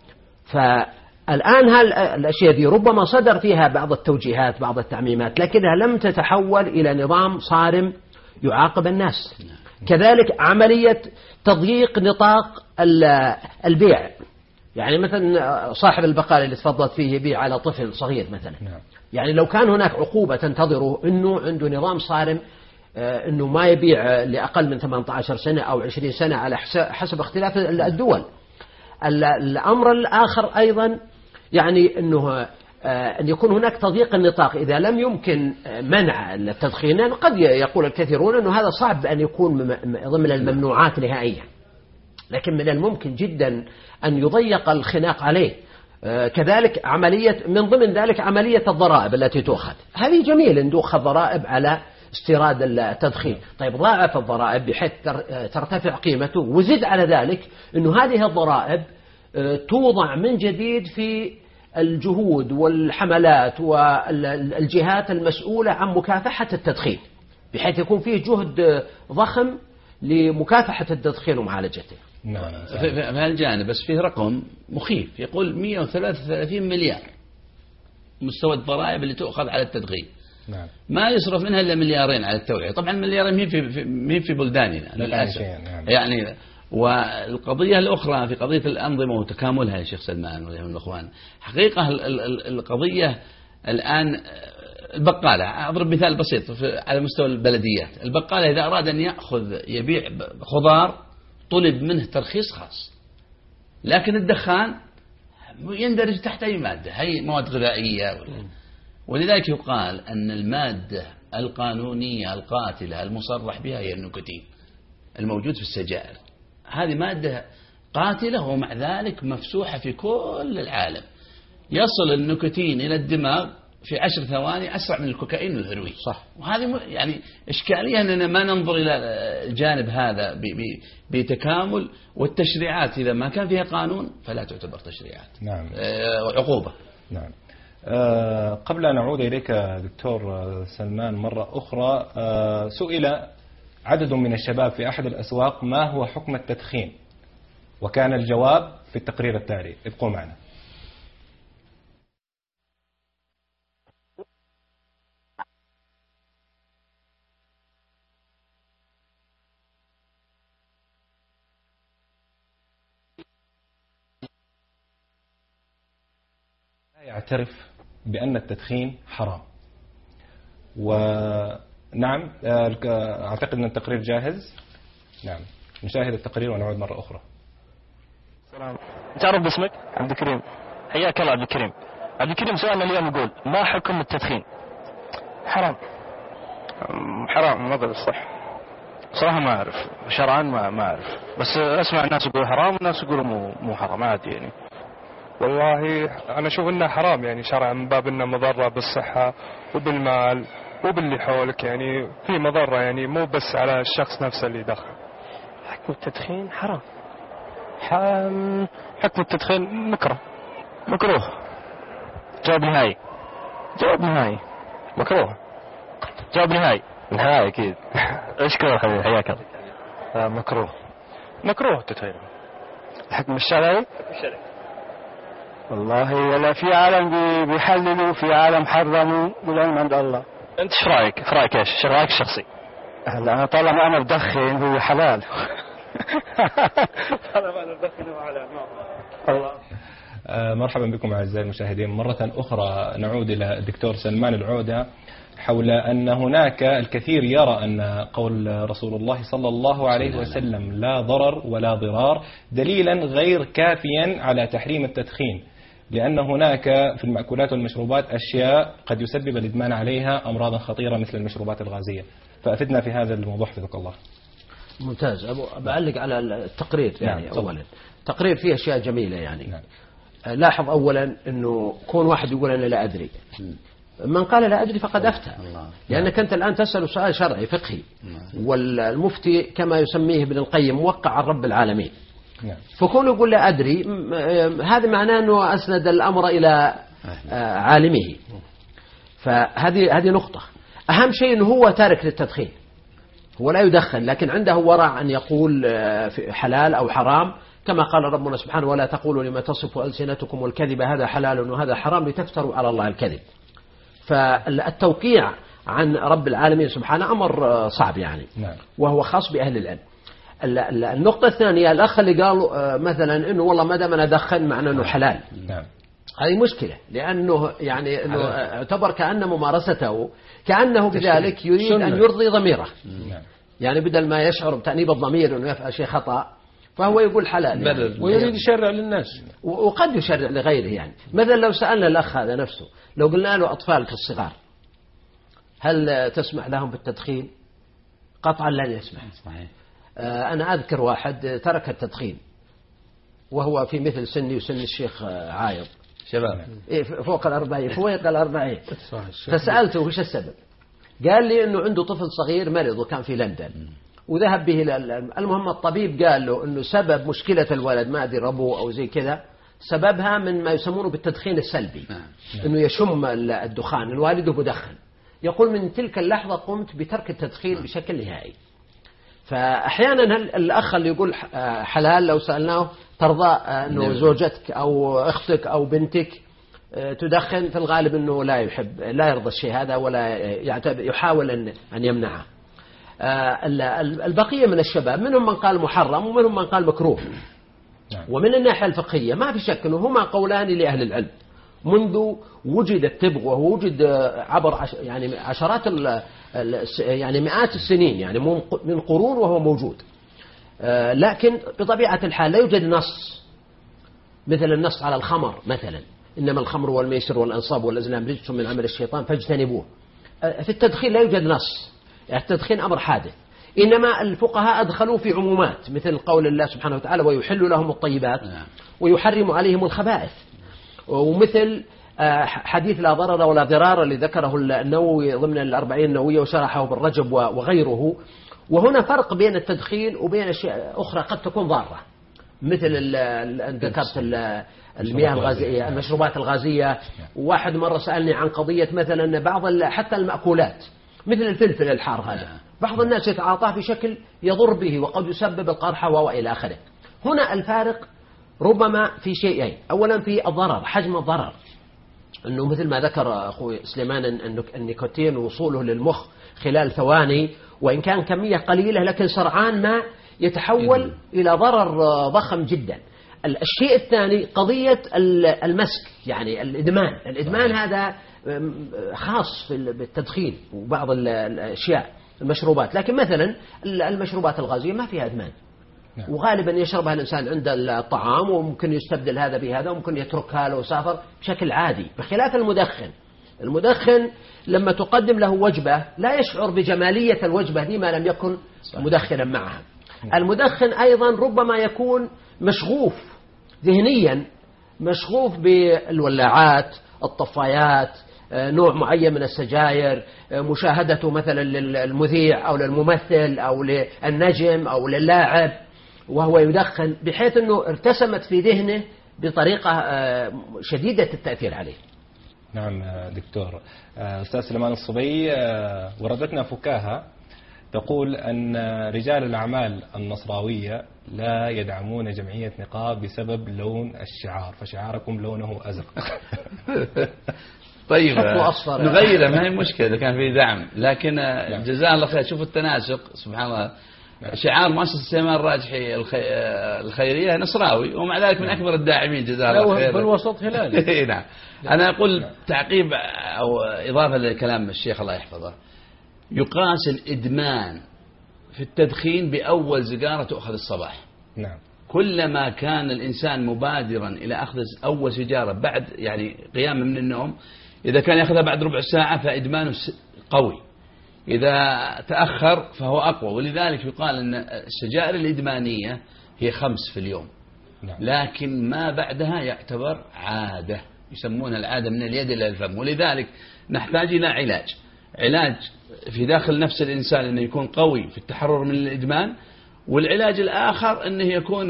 فالآن هالأشياء دي ربما صدر فيها بعض التوجيهات، بعض التعميمات، لكنها لم تتحول إلى نظام صارم يعاقب الناس. كذلك عملية تضييق نطاق البيع، يعني مثلا صاحب البقالة اللي تفضلت فيه يبيع على طفل صغير مثلا، يعني لو كان هناك عقوبة تنتظره أنه عنده نظام صارم أنه ما يبيع لأقل من ثمانية عشر سنة أو عشرين سنة على حسب اختلاف الدول. الأمر الآخر أيضا يعني أنه أن يكون هناك تضييق النطاق. إذا لم يمكن منع التدخين، قد يقول الكثيرون أنه هذا صعب أن يكون ضمن الممنوعات نهائيا، لكن من الممكن جدا أن يضيق الخناق عليه. كذلك عملية من ضمن ذلك عملية الضرائب التي تؤخذ، هذه جميل أن تؤخذ ضرائب على استيراد التدخين. طيب ضاعف الضرائب بحيث ترتفع قيمته، وزد على ذلك أنه هذه الضرائب توضع من جديد في الجهود والحملات والجهات المسؤولة عن مكافحة التدخين، بحيث يكون فيه جهد ضخم لمكافحة التدخين ومعالجته. نعم. في هالجانب بس فيه رقم مخيف، يقول مئة وثلاثة وثلاثين مليار مستوى الضرائب اللي تؤخذ على التدخين. نعم. ما يصرف منها إلا مليارين على التوعية. طبعا مليارين مين في مين في بلداننا للأسف. نعم. يعني والقضية الأخرى في قضية الأنظمة وتكاملها يا شيخ سلمان ويا الأخوان، حقيقة القضية الآن البقالة، أضرب مثال بسيط على مستوى البلديات. البقالة إذا أراد أن يأخذ يبيع خضار طلب منه ترخيص خاص، لكن الدخان يندرج تحت أي مادة، هي مواد غذائية ولا. ولذلك يقال أن المادة القانونية القاتلة المصرح بها هي النيكوتين الموجود في السجائر. هذه مادة قاتلة ومع ذلك مفسوحة في كل العالم. يصل النيكوتين إلى الدماغ في عشر ثواني أسرع من الكوكايين والهيروين. صح. وهذه يعني إشكالية أننا ما ننظر إلى الجانب هذا بتكامل. والتشريعات إذا ما كان فيها قانون فلا تعتبر تشريعات. نعم. عقوبة. نعم. أه قبل أن أعود إليك دكتور سلمان مرة أخرى، أه سئل عدد من الشباب في أحد الأسواق ما هو حكم التدخين، وكان الجواب في التقرير التالي. ابقوا معنا. يعترف بأن التدخين حرام. ونعم أعتقد أن التقرير جاهز. نعم نشاهد التقرير ونعود مرة أخرى. سلام. تعرف باسمك؟ عبد الكريم. حياك الله عبد الكريم. عبد الكريم سؤالنا اليوم يقول ما حكم التدخين؟ حرام حرام ما أقدر صح صراحة ما أعرف شرعا ما ما أعرف بس أسمع الناس يقولوا حرام والناس يقولوا مو مو حرام عادي يعني. والله أنا أشوف إنه حرام يعني شرعا من باب إنه مضرة بالصحة وبالمال وباللي حولك يعني في مضرة يعني مو بس على الشخص نفسه اللي يدخن. حكم التدخين حرام. حكم التدخين مكروه مكروه. جواب نهائي. جواب نهائي مكروه. جواب نهائي. نهائي أكيد. اشكرك حبيبي حياك الله. مكروه مكروه التدخين. الحكم الشرعي. الحكم الشرعي والله ولا في عالم بيحللوا في عالم حرموا بالعلم عند الله. انت ايش رايك؟ ايش رايك ايش؟ ايش رايك الشخصي؟ هلا انا طالما انا بدخن هو حلال. طالما انا بدخن هو حلال. الله. مرحبا بكم أعزائي المشاهدين مرة أخرى. نعود إلى الدكتور سلمان العودة حول أن هناك الكثير يرى أن قول رسول الله صلى الله عليه وسلم لا ضرر ولا ضرار دليلا غير كافيا على تحريم التدخين، لأن هناك في المأكولات والمشروبات أشياء قد يسبب الإدمان عليها أمراضا خطيرة مثل المشروبات الغازية. فأفدنا في هذا الموضوع حفظك الله. ممتاز. بعلق على التقرير يعني. نعم. أولا تقرير فيه أشياء جميلة يعني. نعم. لاحظ أولا أنه كون واحد يقول أنا لا أدري، من قال لا أدري فقد أفتى، لأنك أنت الآن تسأل سؤال شرعي فقهي، والمفتي كما يسميه ابن القيم موقع عن رب العالمين. فكون يقول لا أدري هذا معناه أنه أسند الأمر إلى عالمه. فهذه هذه نقطة. أهم شيء أنه هو تارك للتدخين، هو لا يدخن لكن عنده ورع أن يقول حلال أو حرام، كما قال ربنا سبحانه ولا تقولوا لما تصف ألسنتكم والكذب هذا حلال وهذا حرام لتفتروا على الله الكذب. فالتوقيع عن رب العالمين سبحانه أمر صعب يعني، وهو خاص بأهل العلم. النقطة الثانية الأخ اللي قال مثلا إنه والله ما دام أنا أدخن معناه إنه حلال، هذه مشكلة، لأنه يعني إنه اعتبر كأن ممارسته كأنه بذلك يريد أن يرضي ضميره، يعني بدل ما يشعر بتأنيب الضمير إنه يفعل شيء خطأ فهو يقول حلال يعني. ويريد يشرع للناس، وقد يشرع لغيره يعني. مثلا لو سألنا الأخ هذا نفسه، لو قلنا له أطفالك الصغار هل تسمح لهم بالتدخين؟ قطعا لن يسمح. صحيح. أنا أذكر واحد ترك التدخين وهو في مثل سني وسن الشيخ عايض، شباب فوق الأربعين فوق الأربعين. فسألته وش السبب؟ قال لي أنه عنده طفل صغير مرض وكان في لندن وذهب به إلى المهم الطبيب قال له أنه سبب مشكلة الولد ما أدري ربو أو زي كذا سببها من ما يسمونه بالتدخين السلبي، أنه يشم الدخان، الوالد مدخن. يقول من تلك اللحظة قمت بترك التدخين بشكل نهائي. فأحيانا الأخ اللي يقول حلال لو سألناه ترضى أنه زوجتك أو أختك أو بنتك تدخن، في الغالب أنه لا يحب لا يرضى الشيء هذا ولا يحاول أن يمنعه. البقية من الشباب منهم من قال محرم ومنهم من قال مكروه. ومن الناحية الفقهية ما في شك أنه هما قولان لأهل العلم منذ وجد التبغ ووجد عبر عش يعني عشرات ال يعني مئات السنين يعني من قرون وهو موجود. لكن بطبيعة الحال لا يوجد نص مثل النص على الخمر مثلا، إنما الخمر والميسر والأنصاب والأزلام رجس من عمل الشيطان فاجتنبوه. في التدخين لا يوجد نص، التدخين أمر حادث، إنما الفقهاء أدخلوا في عمومات مثل قول الله سبحانه وتعالى ويحل لهم الطيبات ويحرم عليهم الخبائث، ومثل حديث لا ضرر ولا ضرار اللي ذكره النووي ضمن الأربعين النووية وشرحه بالرجب وغيره. وهنا فرق بين التدخين وبين أشياء أخرى قد تكون ضارة مثل أن ذكرت المياه الغازية المشروبات الغازية. واحد مرة سألني عن قضية مثلا بعض حتى المأكولات مثل الفلفل الحار هذا بعض الناس يتعاطاه بشكل يضر به وقد يسبب القرحة وإلى آخره. هنا الفارق ربما في شيئين، أولا في الضرر حجم الضرر، أنه مثل ما ذكر أخوي سليمان أن النيكوتين وصوله للمخ خلال ثواني وإن كان كمية قليلة لكن سرعان ما يتحول إلى ضرر ضخم جدا. الشيء الثاني قضية المسك يعني الإدمان. الإدمان هذا خاص بالتدخين وبعض الأشياء المشروبات، لكن مثلا المشروبات الغازية ما فيها إدمان وغالبا يشربها الإنسان عند الطعام، وممكن يستبدل هذا بهذا، وممكن يتركها لو سافر بشكل عادي، بخلاف المدخن. المدخن لما تقدم له وجبة لا يشعر بجمالية الوجبة دي ما لم يكن مدخنا معها. المدخن أيضا ربما يكون مشغوف ذهنيا، مشغوف بالولاعات، الطفايات، نوع معين من السجاير، مشاهدته مثلا للمذيع أو للممثل أو للنجم أو للاعب وهو يدخن، بحيث أنه ارتسمت في ذهنه بطريقة شديدة التأثير عليه. نعم دكتور. أستاذ سليمان الصبي، وردتنا فكاهة تقول أن رجال الأعمال النصراوية لا يدعمون جمعية نقاب بسبب لون الشعار، فشعاركم لونه أزرق. طيب نغيره، ما هي مشكلة إذا كان في دعم، لكن جزاه الله خير. شوف التناسق سبحان الله. شعار مؤسسة سليمان الراجحي الخيرية نصراوي، ومع ذلك من أكبر الداعمين جزاه الله خير. بالوسط هلالي. نعم. أنا أقول تعقيب أو إضافة لكلام الشيخ الله يحفظه، يقاس الإدمان في التدخين بأول سيجارة تؤخذ الصباح. نعم. كلما كان الإنسان مبادرا إلى أخذ أول سيجارة بعد يعني قيامه من النوم، إذا كان يأخذها بعد ربع ساعة فإدمانه قوي، إذا تأخر فهو أقوى. ولذلك يقال أن السجائر الإدمانية هي خمس في اليوم. نعم. لكن ما بعدها يعتبر عادة، يسمونها العادة من اليد إلى الفم. ولذلك نحتاج إلى علاج علاج في داخل نفس الإنسان أنه يكون قوي في التحرر من الإدمان، والعلاج الآخر أنه يكون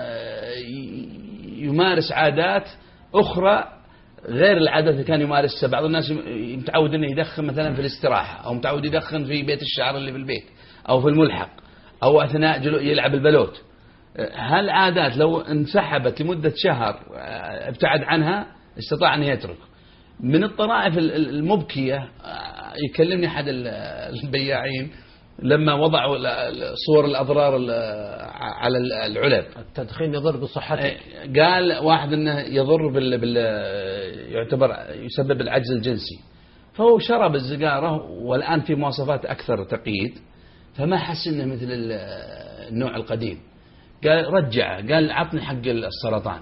يمارس عادات أخرى غير العادات اللي كان يمارسها. بعض الناس متعود أنه يدخن مثلا في الاستراحة، أو متعود يدخن في بيت الشعر اللي في البيت، أو في الملحق، أو أثناء يلعب البلوت. هالعادات لو انسحبت لمدة شهر ابتعد عنها استطاع أن يترك. من الطرائف المبكية يكلمني أحد البياعين لما وضعوا صور الأضرار على العلب. التدخين يضر بصحتك. قال واحد أنه يضر بال... بال... يعتبر يسبب العجز الجنسي، فهو شرب السيجارة والآن في مواصفات أكثر تقييد، فما حس إنه مثل النوع القديم. قال رجع، قال عطني حق السرطان،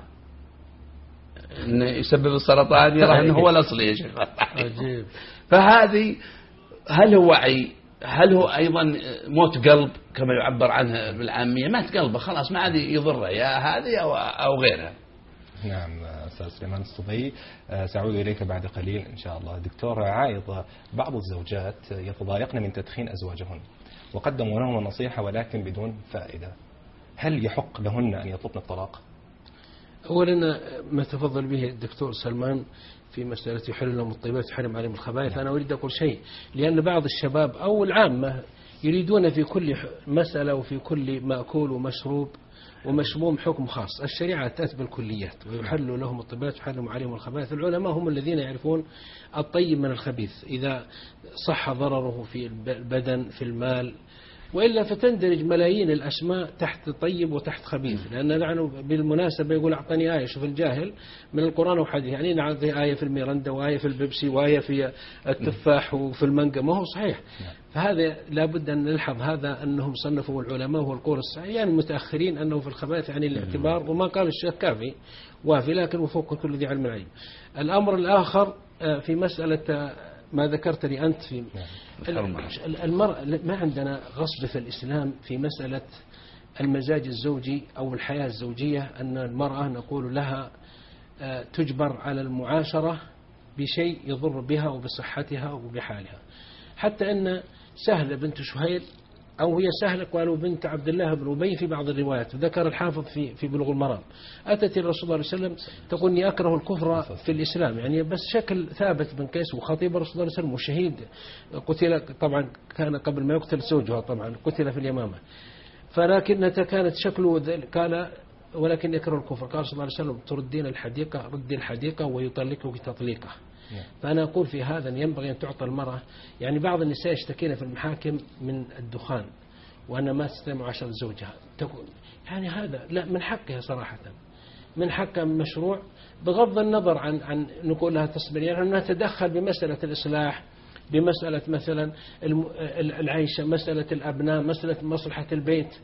إنه يسبب السرطان يرى أنه هو الأصلي يا شيخ. عجيب. فهذه هل هو وعي؟ هل هو أيضا موت قلب كما يعبر عنها بالعامية؟ مات قلبه خلاص ما عاد يضره يا هذه أو غيرها. نعم أستاذ سليمان الصبي، سأعود إليك بعد قليل إن شاء الله. دكتور عايض، بعض الزوجات يتضايقن من تدخين أزواجهن وقدموا لهم النصيحة ولكن بدون فائدة، هل يحق لهن أن يطلبن الطلاق؟ أولا ما تفضل به الدكتور سلمان في مسألة يحل لهم الطيبات ويحرم عليهم الخبائث، أنا أريد أقول شيء، لأن بعض الشباب أو العامة يريدون في كل مسألة وفي كل مأكول ومشروب ومشموم حكم خاص. الشريعة تأتي بالكليات ويحل لهم الطيبات ويحرم عليهم الخبائث. العلماء هم الذين يعرفون الطيب من الخبيث، إذا صح ضرره في البدن في المال، وإلا فتندرج ملايين الأسماء تحت طيب وتحت خبيث. لأن نحن بالمناسبة يقول أعطني آية، شوف الجاهل من القرآن وحديث، يعني نعطي آية في الميرندا وآية في البيبسي وآية في التفاح وفي المانجا، ما هو صحيح. فهذا لابد أن نلحظ هذا أنهم صنفوا العلماء والقول الصحيح يعني المتأخرين أنه في الخبائث يعني الاعتبار، وما قال الشيخ كافي وافي، لكن وفوق كل ذي علم علم. الأمر الآخر في مسألة ما ذكرتني أنت في المرأة، ما عندنا غصب في الإسلام في مسألة المزاج الزوجي أو الحياة الزوجية، أن المرأة نقول لها تجبر على المعاشرة بشيء يضر بها وبصحتها وبحالها. حتى أن سهلة بنت شهيل أو هي سهلة قالوا بنت عبد الله بن أبي في بعض الروايات، ذكر الحافظ في في بلوغ المرام، أتت الرسول صلى الله عليه وسلم تقول إني أكره الكفر في الإسلام، يعني بس شكل ثابت بن قيس وخطيب الرسول صلى الله عليه وسلم وشهيد قتل، طبعا كان قبل ما يقتل زوجها طبعا قتل في اليمامة، فلكنها كانت شكله قال ولكن يكره الكفر. قال صلى الله عليه وسلم تردين الحديقة، ردي الحديقة ويطلقك تطليقه. فأنا أقول في هذا أن ينبغي أن تعطى المرأة، يعني بعض النساء يشتكين في المحاكم من الدخان وأن ما تستطيع معاشرة زوجها، تقول يعني هذا لا من حقها صراحة، من حقها مشروع بغض النظر عن عن نقول لها تصبر، يعني أنها تدخل بمسألة الإصلاح، بمسألة مثلا العيشة، مسألة الأبناء، مسألة مصلحة البيت،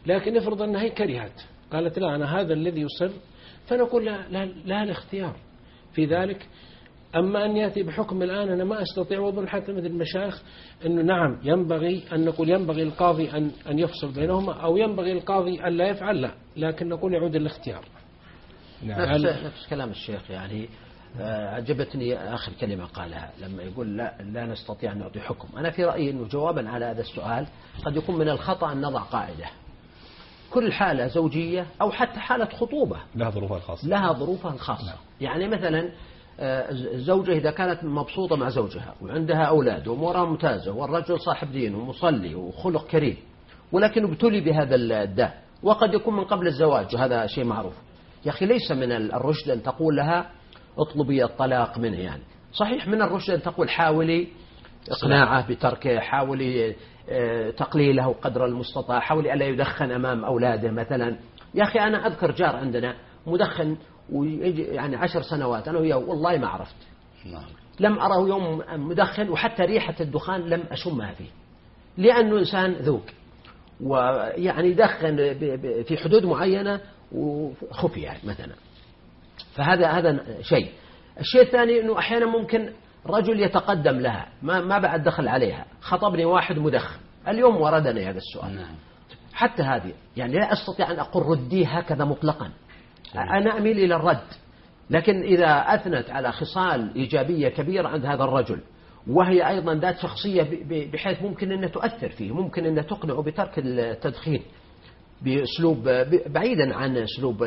لكن افرض أنها هي كرهت قالت لا أنا هذا الذي يصر، فنقول لا لا, لا الاختيار في ذلك. أما أن يأتي بحكم الآن أنا ما أستطيع، وأظن حتى مثل المشايخ أنه نعم ينبغي أن نقول ينبغي القاضي أن أن يفصل بينهما، أو ينبغي القاضي أن لا يفعل، لا، لكن نقول يعود الاختيار. نفس, نفس كلام الشيخ يعني. عجبتني آخر كلمة قالها لما يقول لا, لا نستطيع أن نعطي حكم. أنا في رأيي أنه جوابا على هذا السؤال قد يكون من الخطأ أن نضع قاعدة كل حالة زوجية أو حتى حالة خطوبة لها ظروفها الخاصة لها ظروفها الخاصة. نعم. يعني مثلا زوجة إذا كانت مبسوطة مع زوجها وعندها أولاد وأمورها ممتازة والرجل صاحب دين ومصلي وخلق كريم، ولكن ابتلي بهذا الداء وقد يكون من قبل الزواج، وهذا شيء معروف، يا أخي ليس من الرشد أن تقول لها اطلبي الطلاق منه. يعني صحيح من الرشد أن تقول حاولي إقناعه بتركه، حاولي تقليله قدر المستطاع، حاولي ألا يدخن أمام أولاده مثلا. يا أخي أنا أذكر جار عندنا مدخن ويجي يعني عشر سنوات أنا وياه والله ما عرفت، لم أره يوم مدخن، وحتى ريحة الدخان لم أشمها فيه، لأنه إنسان ذوق ويعني يدخن في حدود معينة وخفي يعني مثلا. فهذا هذا شيء. الشيء الثاني أنه أحيانا ممكن رجل يتقدم لها ما ما بعد دخل عليها، خطبني واحد مدخن اليوم وردني هذا السؤال. نعم. حتى هذه يعني لا أستطيع أن أقول ردي هكذا مطلقا، أنا أميل إلى الرد، لكن إذا أثنت على خصال إيجابية كبيرة عند هذا الرجل وهي أيضا ذات شخصية بحيث ممكن أن تؤثر فيه، ممكن أن تقنعه بترك التدخين بأسلوب بعيدا عن أسلوب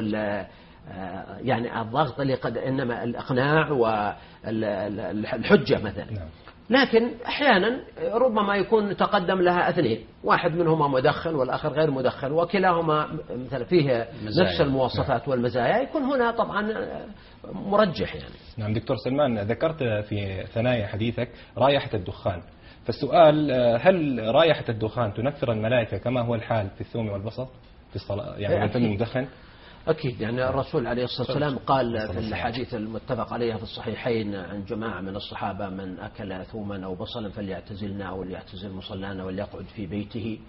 يعني الضغط اللي قد إنما الإقناع والحجة مثلا. لكن أحيانا ربما يكون تقدم لها اثنين، واحد منهما مدخن والآخر غير مدخن وكلاهما مثلا فيه نفس المواصفات والمزايا، يكون هنا طبعا مرجح يعني. نعم دكتور سلمان، ذكرت في ثنايا حديثك رائحة الدخان، فالسؤال هل رائحة الدخان تنفر الملائكة كما هو الحال في الثوم والبصل في الصلاة يعني من فم المدخن؟ أكيد، يعني الرسول عليه الصلاة والسلام قال في الحديث المتفق عليها في الصحيحين عن جماعة من الصحابة من أكل ثوما أو بصلا فليعتزلنا أو ليعتزل مصلانا وليقعد في بيته.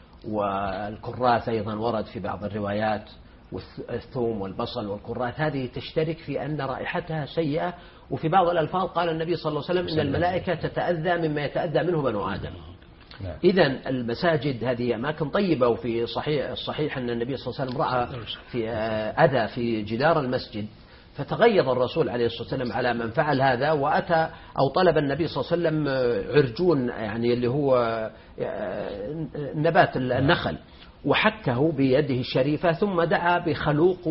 والكراث أيضا ورد في بعض الروايات، والثوم والبصل والكراث هذه تشترك في أن رائحتها سيئة، وفي بعض الألفاظ قال النبي صلى الله عليه وسلم إن الملائكة تتأذى مما يتأذى منه بنو آدم. إذن المساجد هذه أماكن طيبة، وفي صحيح الصحيح أن النبي صلى الله عليه وسلم رأى في أذى في جدار المسجد فتغيظ الرسول عليه الصلاة والسلام على من فعل هذا، وأتى أو طلب النبي صلى الله عليه وسلم عرجون يعني اللي هو نبات النخل وحكه بيده الشريفة ثم دعا بخلوق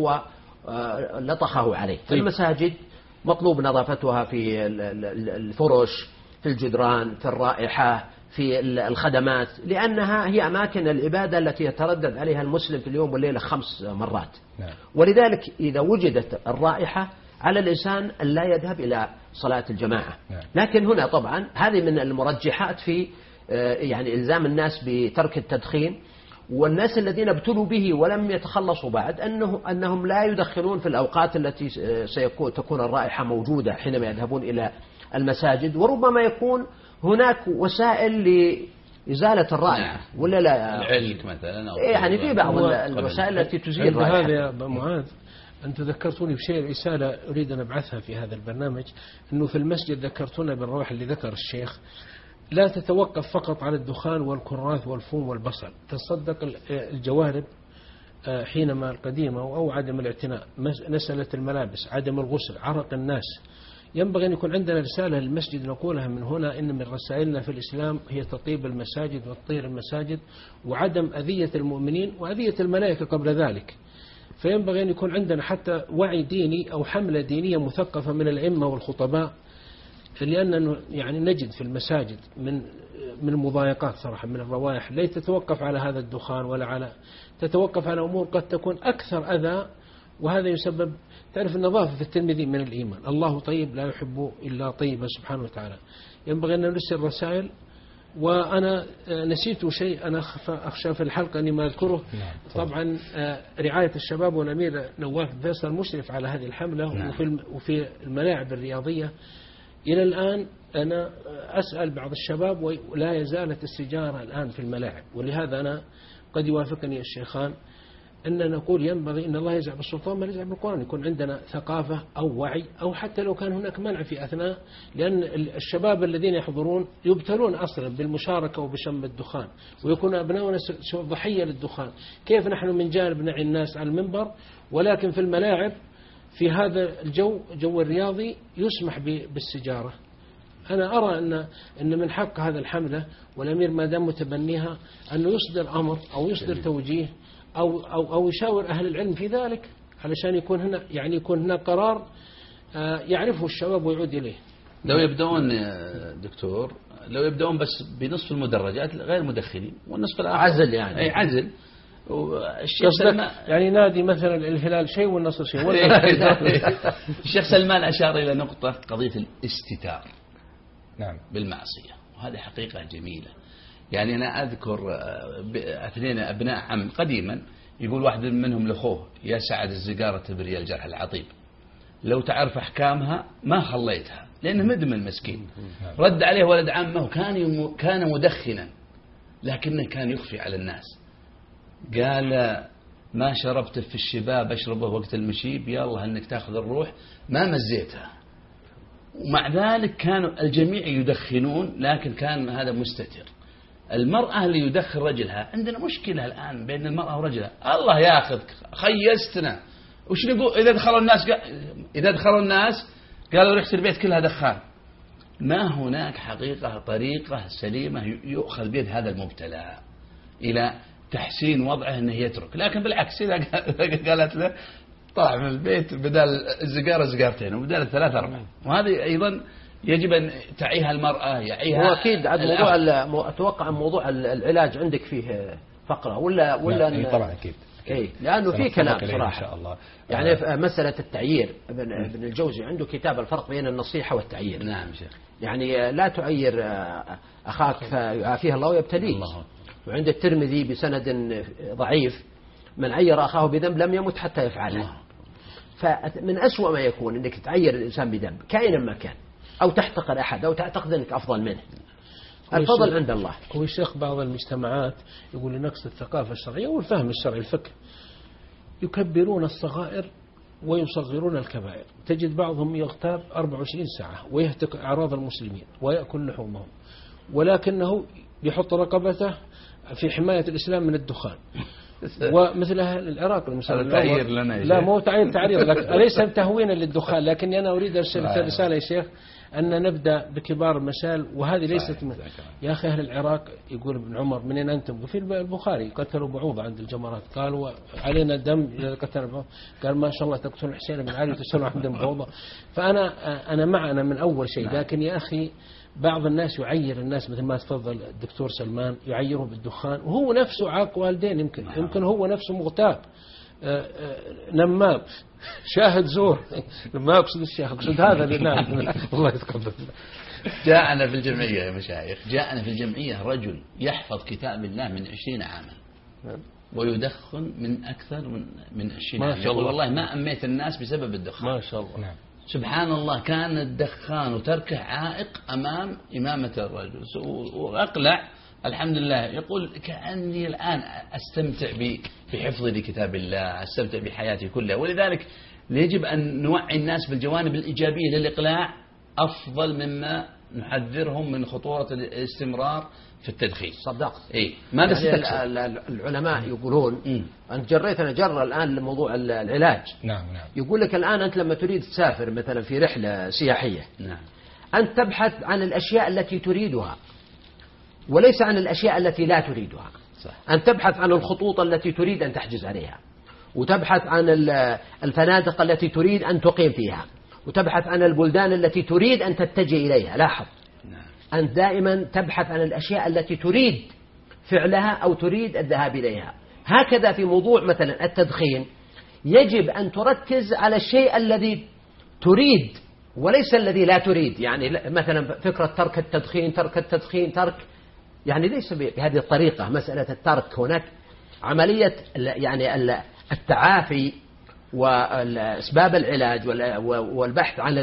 ولطخه عليه. في المساجد مطلوب نظافتها في الفرش، في الجدران، في الرائحة، في الخدمات، لأنها هي أماكن العبادة التي يتردد عليها المسلم في اليوم والليلة خمس مرات. نعم. ولذلك إذا وجدت الرائحة على الإنسان أن لا يذهب إلى صلاة الجماعة. نعم. لكن هنا طبعا هذه من المرجحات في يعني إلزام الناس بترك التدخين، والناس الذين ابتلوا به ولم يتخلصوا بعد أنه أنهم لا يدخنون في الأوقات التي سيكون تكون الرائحة موجودة حينما يذهبون إلى المساجد، وربما يكون هناك وسائل لإزالة الرائحة. نعم. ولا لا العلك مثلا أو يعني في بعض الوسائل التي تزيل الرائحة. هذا يا أبا معاذ أنت ذكرتوني بشيء، رسالة أريد أن أبعثها في هذا البرنامج، أنه في المسجد ذكرتونا بالروح اللي ذكر الشيخ، لا تتوقف فقط على الدخان والكراث والفوم والبصل، تصدق الجوارب حينما القديمة أو عدم الاعتناء، مسألة الملابس، عدم الغسل، عرق الناس. ينبغي أن يكون عندنا رسالة للمسجد نقولها من هنا، إن من رسائلنا في الإسلام هي تطيب المساجد وتطهير المساجد وعدم أذية المؤمنين وأذية الملائكة قبل ذلك. فينبغي أن يكون عندنا حتى وعي ديني أو حملة دينية مثقفة من الأئمة والخطباء، لأننا يعني نجد في المساجد من من المضايقات صراحة من الروائح، لا تتوقف على هذا الدخان ولا على تتوقف على أمور قد تكون أكثر أذى، وهذا يسبب تعرف النظافة في الترمذي من الإيمان، الله طيب لا يحب إلا طيبا سبحانه وتعالى. ينبغي أن نرسل رسائل. وأنا نسيت شيء أنا أخشى في الحلقة أني ما أذكره. طبعا رعاية الشباب والأمير نواف فيصل مشرف على هذه الحملة. وفي وفي الملاعب الرياضية إلى الآن أنا أسأل بعض الشباب ولا يزالت السجارة الآن في الملاعب، ولهذا أنا قد يوافقني الشيخان أن نقول ينبغي أن الله يزع بالسلطان ما يزع بالقرآن، يكون عندنا ثقافة أو وعي، أو حتى لو كان هناك منع في أثناء، لأن الشباب الذين يحضرون يبتلون أصلا بالمشاركة وبشم الدخان، ويكون أبناؤنا ضحية للدخان. كيف نحن من جانب نعي الناس على المنبر، ولكن في الملاعب في هذا الجو جو الرياضي يسمح بالسجارة. أنا أرى أن أن من حق هذا الحملة، والأمير ما دام متبنيها، أنه يصدر أمر أو يصدر توجيه أو أو أو يشاور أهل العلم في ذلك، علشان يكون هنا يعني يكون هنا قرار يعرفه الشباب ويعود إليه. لو يبدأون دكتور، لو يبدأون بس بنصف المدرجات غير مدخنين، والنصف الآخر عزل يعني أي عزل. الشيخ سلمان يعني نادي مثلا الهلال شيء والنصر شيء. الشيخ سلمان أشار إلى نقطة قضية الاستتار نعم بالمعصية، وهذه حقيقة جميلة. يعني أنا أذكر اثنين أبناء عم قديما، يقول واحد منهم لأخوه: يا سعد الزقارة تبري الجرح العطيب، لو تعرف أحكامها ما خليتها، لأنه مدمن مسكين. رد عليه ولد عمه وكان كان مدخنا لكنه كان يخفي على الناس، قال: ما شربت في الشباب أشربه وقت المشيب، يلا أنك تأخذ الروح ما مزيتها. ومع ذلك كانوا الجميع يدخنون، لكن كان هذا مستتر. المرأة اللي يدخل رجلها، عندنا مشكلة الآن بين المرأة ورجلها، الله ياخذك خيستنا. وش نقول إذا دخلوا الناس إذا دخلوا الناس قالوا ريحة البيت كلها دخان. ما هناك حقيقة طريقة سليمة يؤخذ بيد هذا المبتلى إلى تحسين وضعه أنه يترك، لكن بالعكس إذا قالت له طلع من البيت بدل الزقارة زقارتين وبدل الثلاثة أربعة. وهذه أيضا يجب أن تعيها المرأة، يعيها. وأكيد عاد موضوع أتوقع موضوع العلاج عندك فيه فقرة ولا ولا ن... طبعا أكيد. إيه لأنه في كلام صراحة إن شاء الله. يعني آه. مسألة التعيير، ابن, ابن الجوزي عنده كتاب الفرق بين النصيحة والتعيير. نعم شيخ. يعني لا تعير أخاك فيعافيه الله ويبتليه. وعند الترمذي بسند ضعيف: من عير أخاه بذنب لم يمت حتى يفعله. فمن أسوأ ما يكون أنك تعير الإنسان بذنب كائنا ما كان، أو تحتقر أحد، أو تعتقد أنك أفضل منه. الفضل عند الله. هو الشيخ بعض المجتمعات يقول لنقص الثقافة الشرعية والفهم الشرعي الفقه، يكبرون الصغائر ويصغرون الكبائر. تجد بعضهم يغتاب أربعة وعشرين ساعة ويهتك أعراض المسلمين ويأكل لحومهم، ولكنه يحط رقبته في حماية الإسلام من الدخان. ومثل أهل العراق المسلمين تعيير لنا لا مو تعيير تعريض أليس تهوينا للدخان، لكني أنا أريد أرسل رسالة يا شيخ أن نبدأ بكبار المسائل، وهذه ليست من... يا أخي أهل العراق يقول ابن عمر: منين أنتم؟ في البخاري قتلوا بعوضة عند الجمرات، قالوا علينا دم قتل بعوضة، قال ما شاء الله تقتلون الحسين بن علي وتسألون عند بعوضة. فأنا أنا معنا من أول شيء، لكن يا أخي بعض الناس يعير الناس مثل ما تفضل الدكتور سلمان، يعيره بالدخان، وهو نفسه عاق والدين، يمكن يمكن هو نفسه مغتاب نمام شاهد زور. ما أقصد الشيخ، أقصد هذا. نعم الله يتقبل. جاءنا في الجمعية يا مشايخ، جاءنا في الجمعية رجل يحفظ كتاب الله من عشرين عاما ويدخن من أكثر من من عشرين عاما. يقول والله ما أميت الناس بسبب الدخان. ما شاء الله. نعم. سبحان الله، كان الدخان وتركه عائق أمام إمامة الرجل، وأقلع الحمد لله. يقول كأني الآن أستمتع بحفظي لكتاب الله، أستمتع بحياتي كلها. ولذلك يجب أن نوعي الناس بالجوانب الإيجابية للإقلاع أفضل مما نحذرهم من خطورة الاستمرار في التدخين. صدقت. إيه ماذا يعني العلماء يقولون م. أنت جريت أنا جرى الآن لموضوع العلاج. نعم نعم. يقول لك الآن أنت لما تريد تسافر مثلا في رحلة سياحية، نعم، أنت تبحث عن الأشياء التي تريدها وليس عن الأشياء التي لا تريدها. صح. أن تبحث عن الخطوط التي تريد أن تحجز عليها، وتبحث عن الفنادق التي تريد أن تقيم فيها، وتبحث عن البلدان التي تريد أن تتجه إليها. لاحظ، أنت دائما تبحث عن الأشياء التي تريد فعلها أو تريد الذهاب إليها. هكذا في موضوع مثلا التدخين، يجب أن تركز على الشيء الذي تريد وليس الذي لا تريد. يعني مثلا فكرة ترك التدخين، ترك التدخين ترك يعني ليس بهذه الطريقة. مسألة الترك هناك عملية يعني التعافي وأسباب العلاج والبحث عن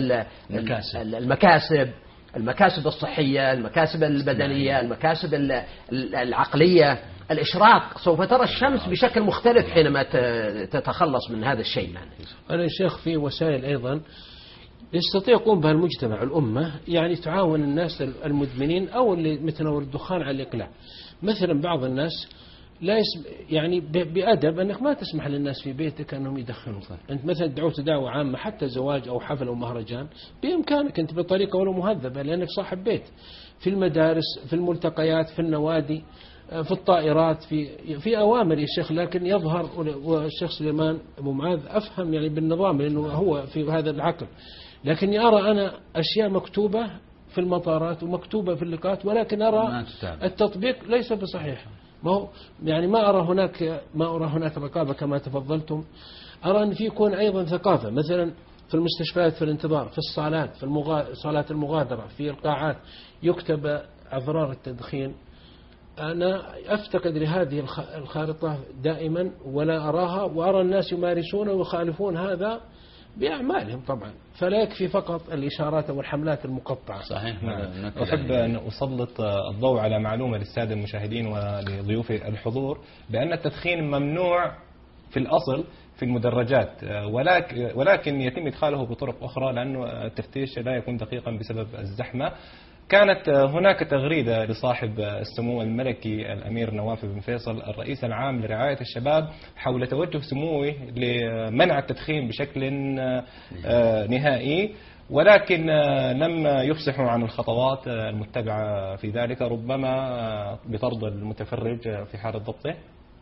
المكاسب المكاسب الصحية، المكاسب البدنية، المكاسب العقلية، الإشراق سوف ترى الشمس بشكل مختلف حينما تتخلص من هذا الشيء. أنا يا شيخ في وسائل أيضا يستطيع يقوم بها المجتمع الأمة، يعني تعاون الناس المدمنين أو اللي متناول الدخان على الإقلاع. مثلا بعض الناس لا يسم يعني بأدب أنك ما تسمح للناس في بيتك أنهم يدخنوا. أنت مثلا دعوت دعوة عامة حتى زواج أو حفل أو مهرجان بإمكانك أنت بطريقة ولو مهذبة لأنك صاحب بيت. في المدارس، في الملتقيات، في النوادي، في الطائرات، في في أوامر يا شيخ. لكن يظهر والشيخ سليمان أبو معاذ أفهم يعني بالنظام لأنه هو في هذا العقل، لكن أرى أنا أشياء مكتوبة في المطارات ومكتوبة في اللقاءات، ولكن أرى التطبيق ليس بصحيح. ما هو يعني ما أرى هناك ما أرى هناك رقابة كما تفضلتم. أرى أن في يكون أيضا ثقافة مثلا في المستشفيات، في الانتظار، في الصالات، في المغا... صالات المغادرة، في القاعات يكتب أضرار التدخين. أنا أفتقد لهذه الخارطة دائما ولا أراها، وأرى الناس يمارسون ويخالفون هذا بأعمالهم طبعا، فلا يكفي فقط الإشارات والحملات المقطعة. صحيح. نعم. أحب أن أسلط الضوء على معلومة للسادة المشاهدين ولضيوف الحضور بأن التدخين ممنوع في الأصل في المدرجات، ولكن يتم إدخاله بطرق أخرى لأنه التفتيش لا يكون دقيقا بسبب الزحمة. كانت هناك تغريدة لصاحب السمو الملكي الأمير نواف بن فيصل الرئيس العام لرعاية الشباب حول توجه سموه لمنع التدخين بشكل نهائي، ولكن لم يفصحوا عن الخطوات المتبعة في ذلك، ربما بطرد المتفرج في حال ضبطه.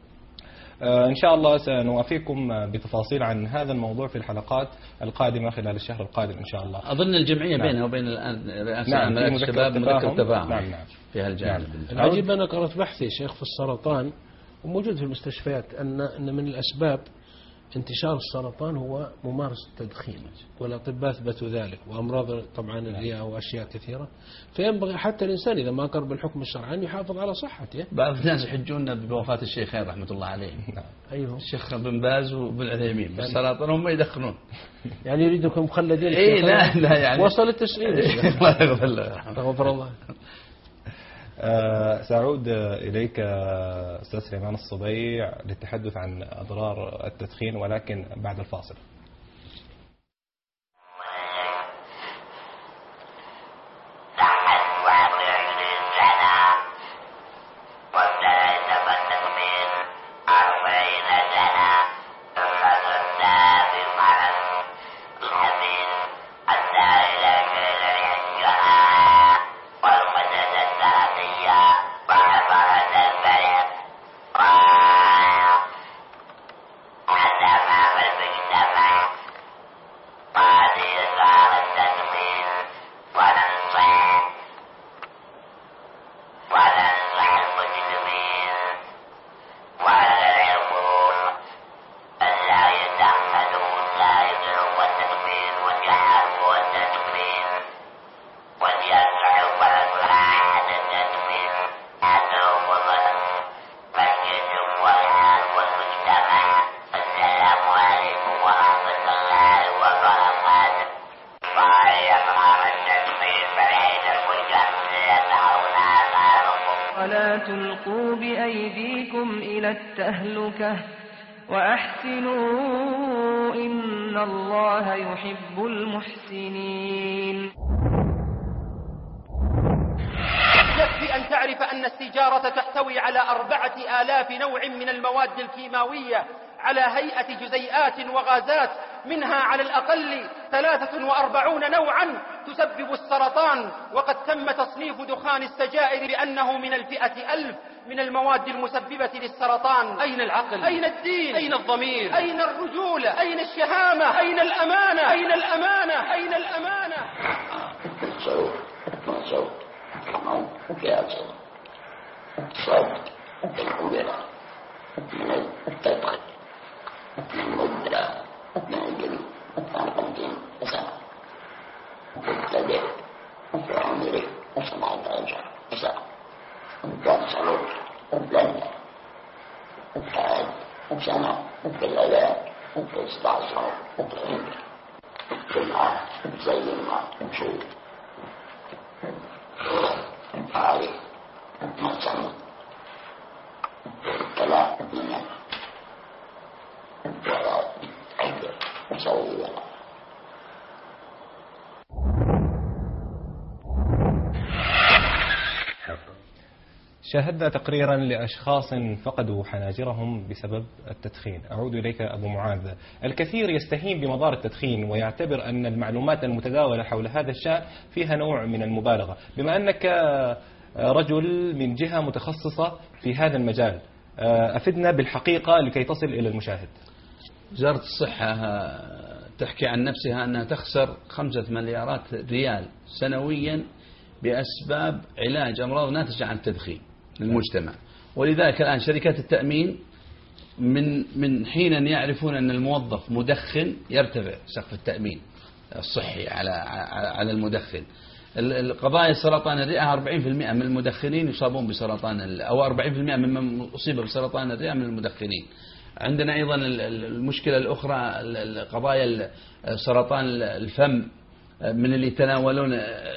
إن شاء الله سنوافيكم بتفاصيل عن هذا الموضوع في الحلقات القادمة خلال الشهر القادم إن شاء الله. أظن الجمعية نعم. بينه وبين الآن رئاسة نعم. عمليات الشباب مذكر تفاهم نعم. نعم. في هالجانب. نعم. العجيب أنا قرأت بحث يا شيخ في السرطان وموجود في المستشفيات أن أن من الأسباب انتشار السرطان هو ممارسة التدخين، والأطباء أثبتوا ذلك، وأمراض طبعا الرئة وأشياء كثيرة. فينبغي حتى الإنسان إذا ما قرب الحكم الشرعي أن يحافظ على صحته. بعض الناس يحجون بوفاة الشيخين رحمة الله عليه. أيوه. الشيخ بن باز وبن عثيمين بالسرطان هم يدخنون. يعني يريدكم مخلدين. إيه لا لا يعني وصل التسعين. الله يغفر له. غفر الله. أه سأعود إليك أستاذ سليمان الصبيع للتحدث عن أضرار التدخين ولكن بعد الفاصل. ولا تلقوا بأيديكم إلى التهلكة وأحسنوا إن الله يحب المحسنين. يكفي أن تعرف أن السيجارة تحتوي على أربعة آلاف نوع من المواد الكيماوية على هيئة جزيئات وغازات، منها على الأقل ثلاثة وأربعون نوعا تسبب السرطان، وقد تم تصنيف دخان السجائر بأنه من الفئة ألف من المواد المسببة للسرطان. أين العقل؟ أين الدين؟ أين الضمير؟ أين الرجولة؟ أين الشهامة؟ أين الأمانة؟ أين الأمانة؟ أين الأمانة؟ صوت صوت يا صوت صوت القدرة من التدخل من مدرة من الجن خمسين سنة تبتدئ في عمري سبعة عشر سنة وصلت لنا بعد سنة في الأذان تسعة عشر عمري كلها زي ما نشوف عارف ما سمع ولا من ولا قلب مصور. شاهدنا تقريرا لأشخاص فقدوا حناجرهم بسبب التدخين. أعود إليك أبو معاذ. الكثير يستهين بمضار التدخين ويعتبر أن المعلومات المتداولة حول هذا الشأن فيها نوع من المبالغة. بما أنك رجل من جهة متخصصة في هذا المجال، أفدنا بالحقيقة لكي تصل إلى المشاهد. وزارة الصحة تحكي عن نفسها أنها تخسر خمسة مليارات ريال سنويا بأسباب علاج أمراض ناتجة عن التدخين للمجتمع. ولذلك الآن شركات التأمين من من حين يعرفون أن الموظف مدخن يرتفع سقف التأمين الصحي على على المدخن. القضايا سرطان الرئة أربعين بالمئة من المدخنين يصابون بسرطان، أو أربعين بالمئة ممن أصيب بسرطان الرئة من المدخنين. عندنا أيضا المشكلة الأخرى قضايا سرطان الفم من اللي يتناولون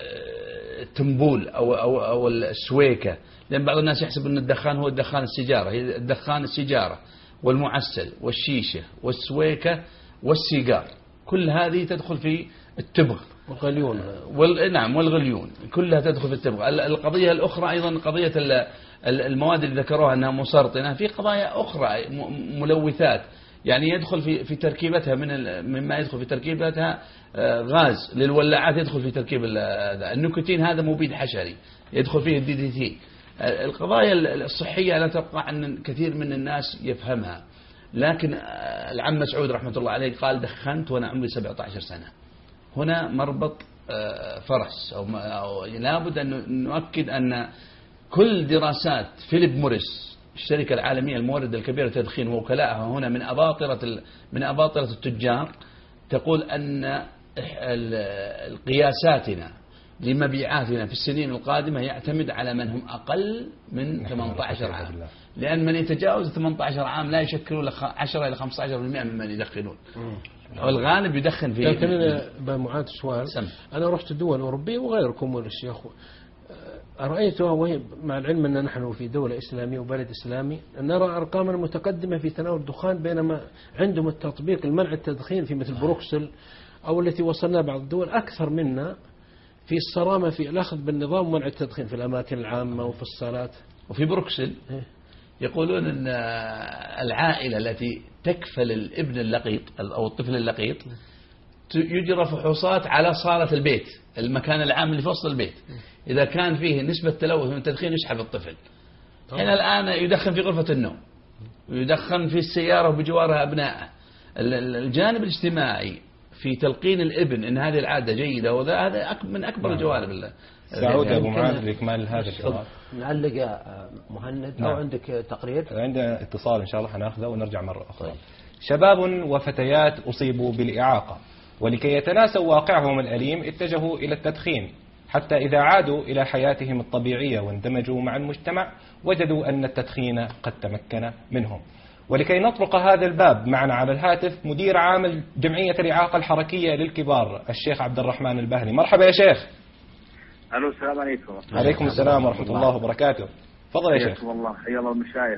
التنبول أو أو أو السويكة، لأن بعض الناس يحسب أن الدخان هو الدخان السيجارة. هي الدخان السيجارة والمعسل والشيشة والسويكة والسيجار، كل هذه تدخل في التبغ والغليون. وال... نعم والغليون كلها تدخل في التبغ. القضية الأخرى أيضا قضية المواد اللي ذكروها أنها مسرطنة، في قضايا أخرى ملوثات يعني يدخل في في تركيبتها من مما يدخل في تركيبتها غاز للولاعات، يدخل في تركيب النيكوتين، هذا مبيد حشري يدخل فيه الدي دي تي. القضايا الصحية لا تبقى أن كثير من الناس يفهمها، لكن العم مسعود رحمة الله عليه قال دخنت وأنا عمري سبعة عشر سنة. هنا مربط فرس، أو لابد أن نؤكد أن كل دراسات فيليب موريس الشركة العالمية الموردة الكبيرة للتدخين ووكلائها هنا من أباطرة من أباطرة التجار تقول أن قياساتنا لمبيعاتنا في السنين القادمة يعتمد على من هم أقل من ثمانية عشر عام، لأن من يتجاوز ثمانية عشر عام لا يشكلون عشرة إلى خمسة عشر بالمئة ممن يدخنون، والغالب يدخن في. لكن أنا معاد سؤال، أنا رحت دول أوروبية وغيركم والشيخ رأيتها، وهي مع العلم أن نحن في دولة إسلامية وبلد إسلامي، نرى أرقاما متقدمة في تناول الدخان، بينما عندهم التطبيق المنع التدخين في مثل بروكسل أو التي وصلنا بعض الدول أكثر منا في الصرامة في الأخذ بالنظام منع التدخين في الأماكن العامة وفي الصلاة. وفي بروكسل يقولون أن العائلة التي تكفل الابن اللقيط أو الطفل اللقيط يجرى فحوصات على صالة البيت، المكان العام اللي في وسط البيت، إذا كان فيه نسبة تلوث من التدخين يسحب الطفل. هنا الآن يدخن في غرفة النوم ويدخن في السيارة وبجوارها أبنائه. الجانب الاجتماعي في تلقين الابن إن هذه العادة جيدة، وهذا هذا من أكبر الجوانب. سعود أبو معاذ لإكمال هذا الجواب. نعلق مهند أو عندك تقرير؟ عندنا اتصال إن شاء الله هناخذه ونرجع مرة أخرى. شباب وفتيات أصيبوا بالإعاقة، ولكي يتناسوا واقعهم الأليم اتجهوا إلى التدخين، حتى إذا عادوا إلى حياتهم الطبيعية واندمجوا مع المجتمع وجدوا أن التدخين قد تمكن منهم. ولكي نطرق هذا الباب معنا على الهاتف مدير عام جمعية الإعاقة الحركية للكبار الشيخ عبد الرحمن الباهلي. مرحبا يا شيخ. ألو السلام عليكم. عليكم السلام ورحمة الله وبركاته. تفضل يا شيخ. حياكم الله، حيا الله المشايخ.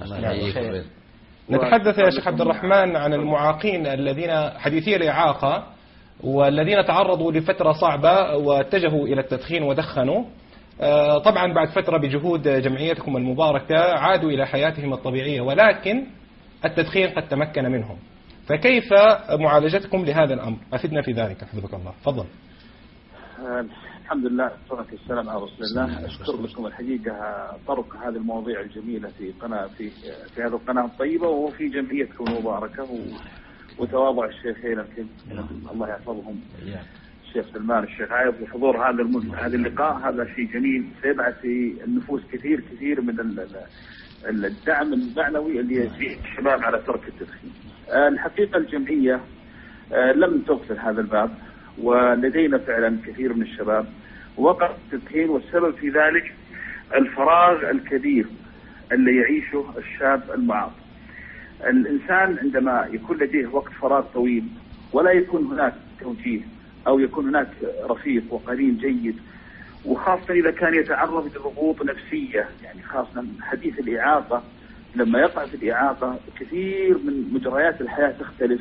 نتحدث يا شيخ عبد الرحمن عن المعاقين الذين حديثي الإعاقة والذين تعرضوا لفترة صعبة واتجهوا إلى التدخين ودخنوا. طبعا بعد فترة بجهود جمعيتكم المباركة عادوا إلى حياتهم الطبيعية، ولكن التدخين قد تمكن منهم، فكيف معالجتكم لهذا الأمر؟ أفدنا في ذلك حفظك الله. تفضل. الحمد لله والصلاة والسلام على رسول الله. أشكر لكم الحقيقة طرق هذه المواضيع الجميلة في قناة في في هذه القناة الطيبة وفي جمعيتكم المباركة، وتواضع الشيخين الكريم الله يحفظهم الشيخ سلمان الشيخ عايض وحضور هذا هذا اللقاء، هذا شيء جميل سيبعث في النفوس كثير كثير من الدعم المعنوي اللي يجري الشباب على ترك التدخين. الحقيقة الجمعية لم تغفل هذا الباب، ولدينا فعلا كثير من الشباب وقع التدخين، والسبب في ذلك الفراغ الكبير اللي يعيشه الشاب المعاق. الإنسان عندما يكون لديه وقت فراغ طويل ولا يكون هناك توجيه أو يكون هناك رفيق وقرين جيد، وخاصة إذا كان يتعرض لضغوط نفسية، يعني خاصة حديث الإعاقة لما يقع في الإعاقة كثير من مجريات الحياة تختلف،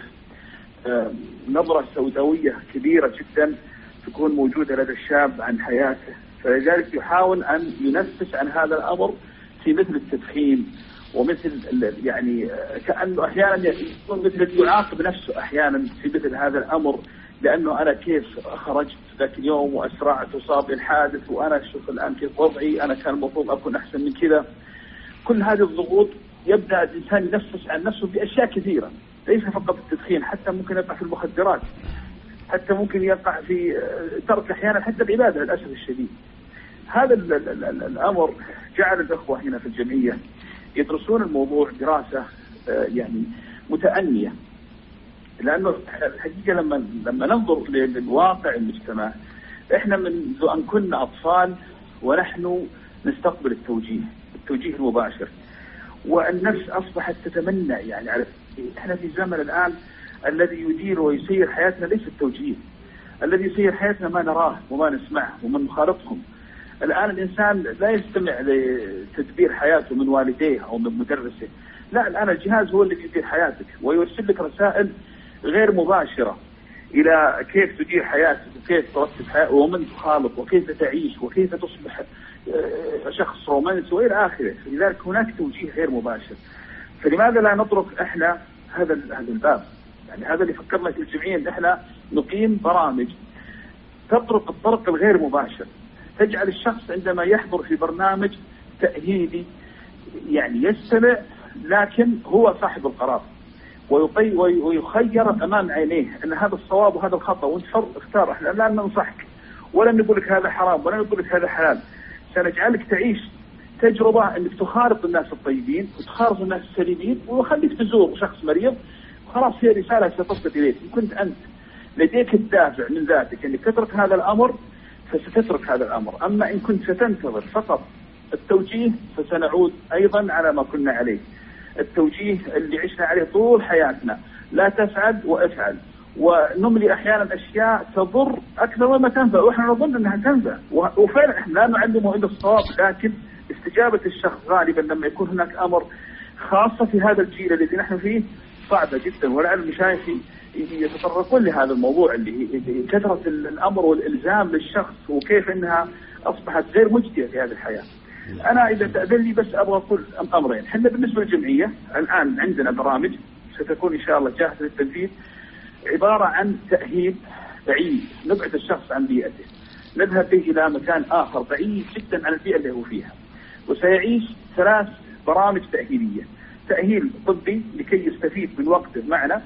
نظرة سوداوية كبيرة جدا تكون موجودة لدى الشاب عن حياته، فلذلك يحاول أن ينفس عن هذا الأمر في مثل التدخين، ومثل يعني كأنه أحيانا يكون مثل يعاقب نفسه أحيانا في مثل هذا الأمر، لأنه أنا كيف خرجت ذاك اليوم وأسرعت وصاب الحادث، وأنا شوف الآن كيف وضعي، أنا كان المفروض أكون أحسن من كذا. كل هذه الضغوط يبدأ الإنسان ينفس عن نفسه بأشياء كثيرة، ليس فقط التدخين، حتى ممكن يقع في المخدرات، حتى ممكن يقع في ترك أحيانا حتى العبادة للأسف الشديد. هذا ال ال ال الأمر جعل الأخوة هنا في الجمعية يدرسون الموضوع دراسة يعني متأنية، لأنه الحقيقة لما لما ننظر للواقع المجتمع، إحنا منذ أن كنا أطفال ونحن نستقبل التوجيه التوجيه المباشر، والنفس أصبحت تتمنى يعني على إحنا في زمن الآن الذي يدير ويسير حياتنا ليس التوجيه، الذي يسير حياتنا ما نراه وما نسمعه ومن نخالطهم. الآن الإنسان لا يستمع لتدبير حياته من والديه أو من مدرسه، لا، الآن الجهاز هو اللي يدير حياتك ويرسل لك رسائل غير مباشرة إلى كيف تدير حياتك وكيف ترتب حياتك ومن تخالط وكيف تعيش وكيف تصبح شخص رومانسي وإلى آخره. لذلك هناك توجيه غير مباشر، فلماذا لا نترك إحنا هذا هذا الباب؟ يعني هذا اللي فكرنا في الجمعية، إن إحنا نقيم برامج تطرق الطرق الغير مباشر، تجعل الشخص عندما يحضر في برنامج تأهيلي يعني يستمع، لكن هو صاحب القرار ويخير أمام عينيه أن هذا الصواب وهذا الخطأ، وانت حر اختار. احنا لا ننصحك ولا نقول لك هذا حرام ولا نقول لك هذا حلال، سنجعلك تعيش تجربة أنك تخالط الناس الطيبين وتخالط الناس السليمين، ويخليك تزور شخص مريض، خلاص هي رسالة ستصل إليك. إن كنت أنت لديك الدافع من ذاتك أنك تترك هذا الأمر فستترك هذا الأمر، أما إن كنت ستنتظر فقط التوجيه فسنعود أيضا على ما كنا عليه، التوجيه اللي عشنا عليه طول حياتنا، لا تفعل وافعل، ونملي أحيانا أشياء تضر أكثر مما تنفع، وإحنا نظن أنها تنفع، وفعلا إحنا لا نعلمه إلا الصواب، لكن استجابة الشخص غالبا لما يكون هناك أمر خاصة في هذا الجيل الذي نحن فيه صعبة جدا. ولعل المشايخ يتطرقون لهذا الموضوع اللي هي كثرة الأمر والإلزام للشخص وكيف أنها أصبحت غير مجدية في هذه الحياة. أنا إذا تأذن لي بس أبغى أقول أمرين. إحنا بالنسبة للجمعية الآن عندنا برامج ستكون إن شاء الله جاهزة للتنفيذ، عبارة عن تأهيل بعيد، نبعد الشخص عن بيئته، نذهب به إلى مكان آخر بعيد جدا عن البيئة اللي هو فيها، وسيعيش ثلاث برامج تأهيلية: تأهيل طبي لكي يستفيد من وقته معنا،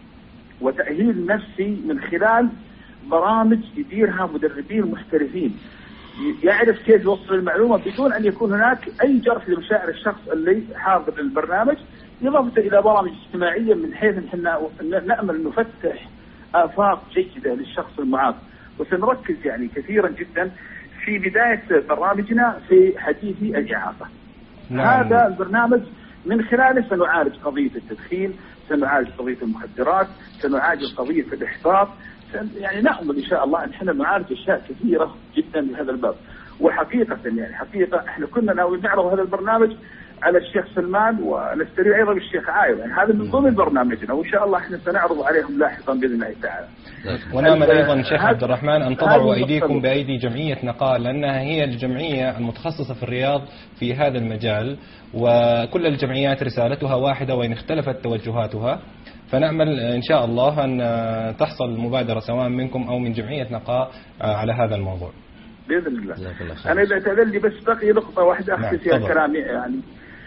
وتأهيل نفسي من خلال برامج يديرها مدربين محترفين يعرف كيف يوصل المعلومة بدون أن يكون هناك أي جرح لمشاعر الشخص اللي حاضر للبرنامج، إضافة إلى برامج اجتماعية من حيث أن نأمل نفتح آفاق جيدة للشخص المعاق. وسنركز يعني كثيرا جدا في بداية برامجنا في حديث الإعاقة. نعم. هذا البرنامج من خلاله سنعالج قضية التدخين، سنعالج قضية المخدرات، سنعالج قضية الإحباط، يعني نأمل إن شاء الله أن احنا نعالج أشياء كثيرة جدا بهذا الباب. وحقيقة يعني حقيقة احنا كنا ناوي نعرض هذا البرنامج على الشيخ سلمان ونستريع أيضا بالشيخ عايض، يعني هذا من ضمن برنامجنا، وإن شاء الله احنا سنعرض عليهم لاحقا بإذن الله تعالى. ونأمل أيضا شيخ عبد الرحمن أن تضعوا أيديكم بأيدي جمعية نقاء، لأنها هي الجمعية المتخصصة في الرياض في هذا المجال، وكل الجمعيات رسالتها واحدة وإن اختلفت توجهاتها، فنأمل إن شاء الله أن تحصل مبادرة سواء منكم أو من جمعية نقاء على هذا الموضوع بإذن الله. أنا إذا تأذن لي بس بقي نقطة واحدة أختم فيها كلامي، يعني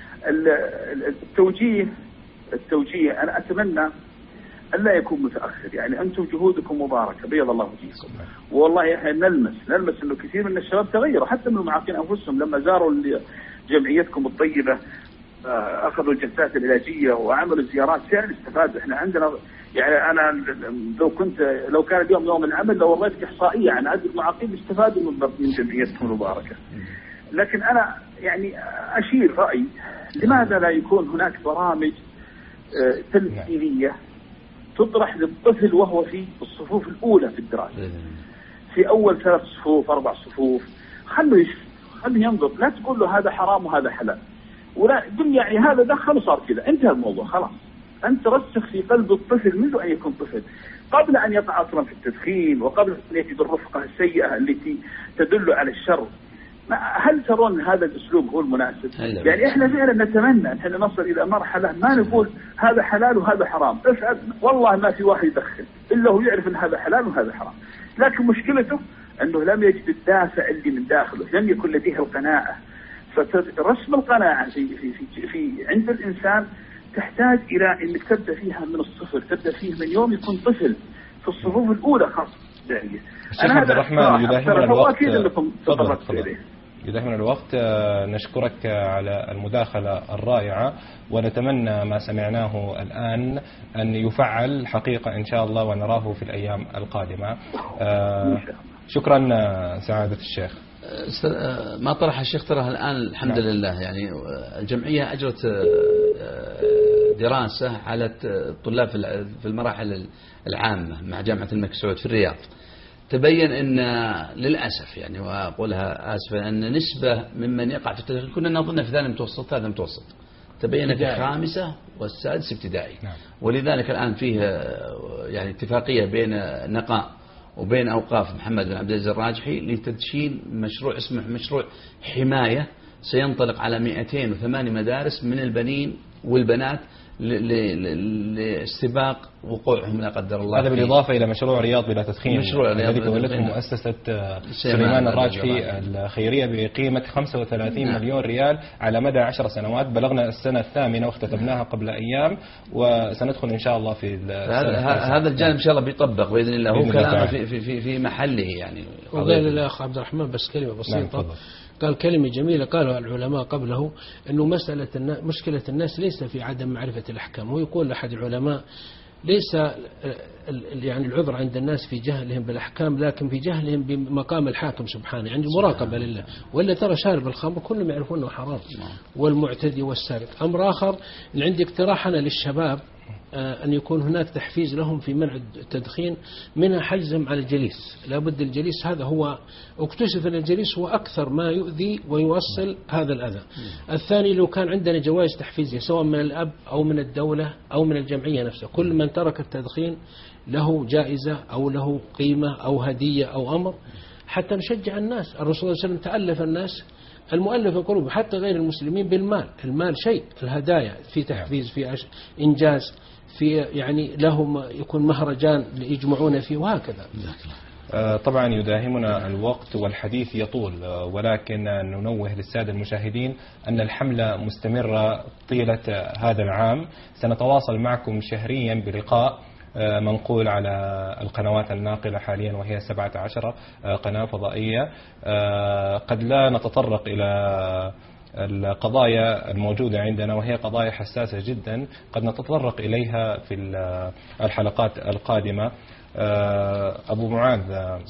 التوجيه التوجيه أنا أتمنى أن لا يكون متأخر، يعني أنتم جهودكم مباركة بيض الله وجهكم، والله إحنا نلمس نلمس إنه كثير من الشباب تغيروا، حتى من المعاقين أنفسهم لما زاروا جمعيتكم الطيبة أخذوا الجلسات العلاجية وعملوا زيارات فعلا استفادوا. إحنا عندنا يعني أنا لو كنت لو كان اليوم يوم العمل لو وريتك إحصائية عن عدد المعاقين استفادوا من جمعيتكم المباركة، لكن أنا يعني أشير رأي لماذا لا يكون هناك برامج تمثيلية تطرح للطفل وهو في الصفوف الأولى في الدراسة، في أول ثلاث صفوف أربع صفوف، خلوا يشوف، خلوا ينظر، لا تقول له هذا حرام وهذا حلال، ولا دم يعني هذا دخل وصار كذا، انتهى الموضوع خلاص. أنت رسخ في قلب الطفل منذ أن يكون طفل، قبل أن يقع أصلا في التدخين، وقبل أن يجد الرفقة السيئة التي تدل على الشر. هل ترون هذا الأسلوب هو المناسب؟ يعني إحنا فعلا نتمنى أن احنا نصل إلى مرحلة ما نقول هذا حلال وهذا حرام، افعل، والله ما في واحد يدخن إلا هو يعرف أن هذا حلال وهذا حرام، لكن مشكلته أنه لم يجد الدافع اللي من داخله، لم يكن لديه القناعة. فرسم القناعة في, في, في, في عند الإنسان تحتاج إلى أنك تبدأ فيها من الصفر، تبدأ فيه من يوم يكون طفل في الصفوف الأولى خاصة. الشيخ عبد الرحمن يداهمنا الوقت، تفضل. يداهمنا الوقت. نشكرك على المداخلة الرائعة، ونتمنى ما سمعناه الآن أن يفعل حقيقة إن شاء الله ونراه في الأيام القادمة. شكرا سعادة الشيخ. ما طرح الشيخ تراه الآن الحمد نعم. لله يعني الجمعية أجرت دراسة على الطلاب في المراحل العامة مع جامعة الملك سعود في الرياض. تبين أن للأسف يعني وأقولها آسفا أن نسبة ممن يقع في التدخين كنا نظن في ثاني متوسط هذا متوسط تبين في الخامسة والسادس ابتدائي نعم. ولذلك الآن فيه يعني اتفاقية بين نقاء وبين أوقاف محمد بن عبد العزيز الراجحي لتدشين مشروع اسمه مشروع حماية سينطلق على مئتين وثمانية مدارس من البنين والبنات لاستباق وقوعهم لا قدر الله. هذا بالإضافة إلى مشروع رياض بلا تدخين مشروع الذي تولته مؤسسة سليمان الراجحي الخيرية بقيمة خمسة وثلاثين نعم. مليون ريال على مدى عشر سنوات. بلغنا السنة الثامنة واختتمناها قبل أيام، وسندخل إن شاء الله في هذا الجانب إن شاء الله بيطبق بإذن الله. هو كلامه في, في, في, في محله يعني. وقال الأخ عبد الرحمن بس كلمة بسيطة نعم. قال كلمة جميلة قالها العلماء قبله، أنه مسألة مشكلة الناس ليس في عدم معرفة الأحكام. هو يقول أحد العلماء ليس يعني العذر عند الناس في جهلهم بالأحكام، لكن في جهلهم بمقام الحاكم سبحانه، يعني مراقبة لله. وإلا ترى شارب الخمر كلهم يعرفون أنه حرام، والمعتدي والسارق. أمر آخر عندي اقتراحنا للشباب أن يكون هناك تحفيز لهم في منع التدخين، منها حجزهم على الجليس. لابد الجليس هذا هو اكتشف أن الجليس هو أكثر ما يؤذي ويوصل هذا الأذى. الثاني لو كان عندنا جوائز تحفيزية سواء من الأب أو من الدولة أو من الجمعية نفسها، كل من ترك التدخين له جائزة أو له قيمة أو هدية أو أمر حتى نشجع الناس. الرسول صلى الله عليه وسلم تألف الناس المؤلف القلوب حتى غير المسلمين بالمال. المال شيء، الهدايا في تحفيز في إنجاز في يعني لهم يكون مهرجان يجمعون فيه وهكذا. طبعا يداهمنا الوقت والحديث يطول، ولكن ننوه للسادة المشاهدين أن الحملة مستمرة طيلة هذا العام. سنتواصل معكم شهريا بلقاء منقول على القنوات الناقلة حاليا وهي سبعة عشر قناة فضائية. قد لا نتطرق إلى القضايا الموجودة عندنا وهي قضايا حساسة جدا، قد نتطرق إليها في الحلقات القادمة. أبو معاذ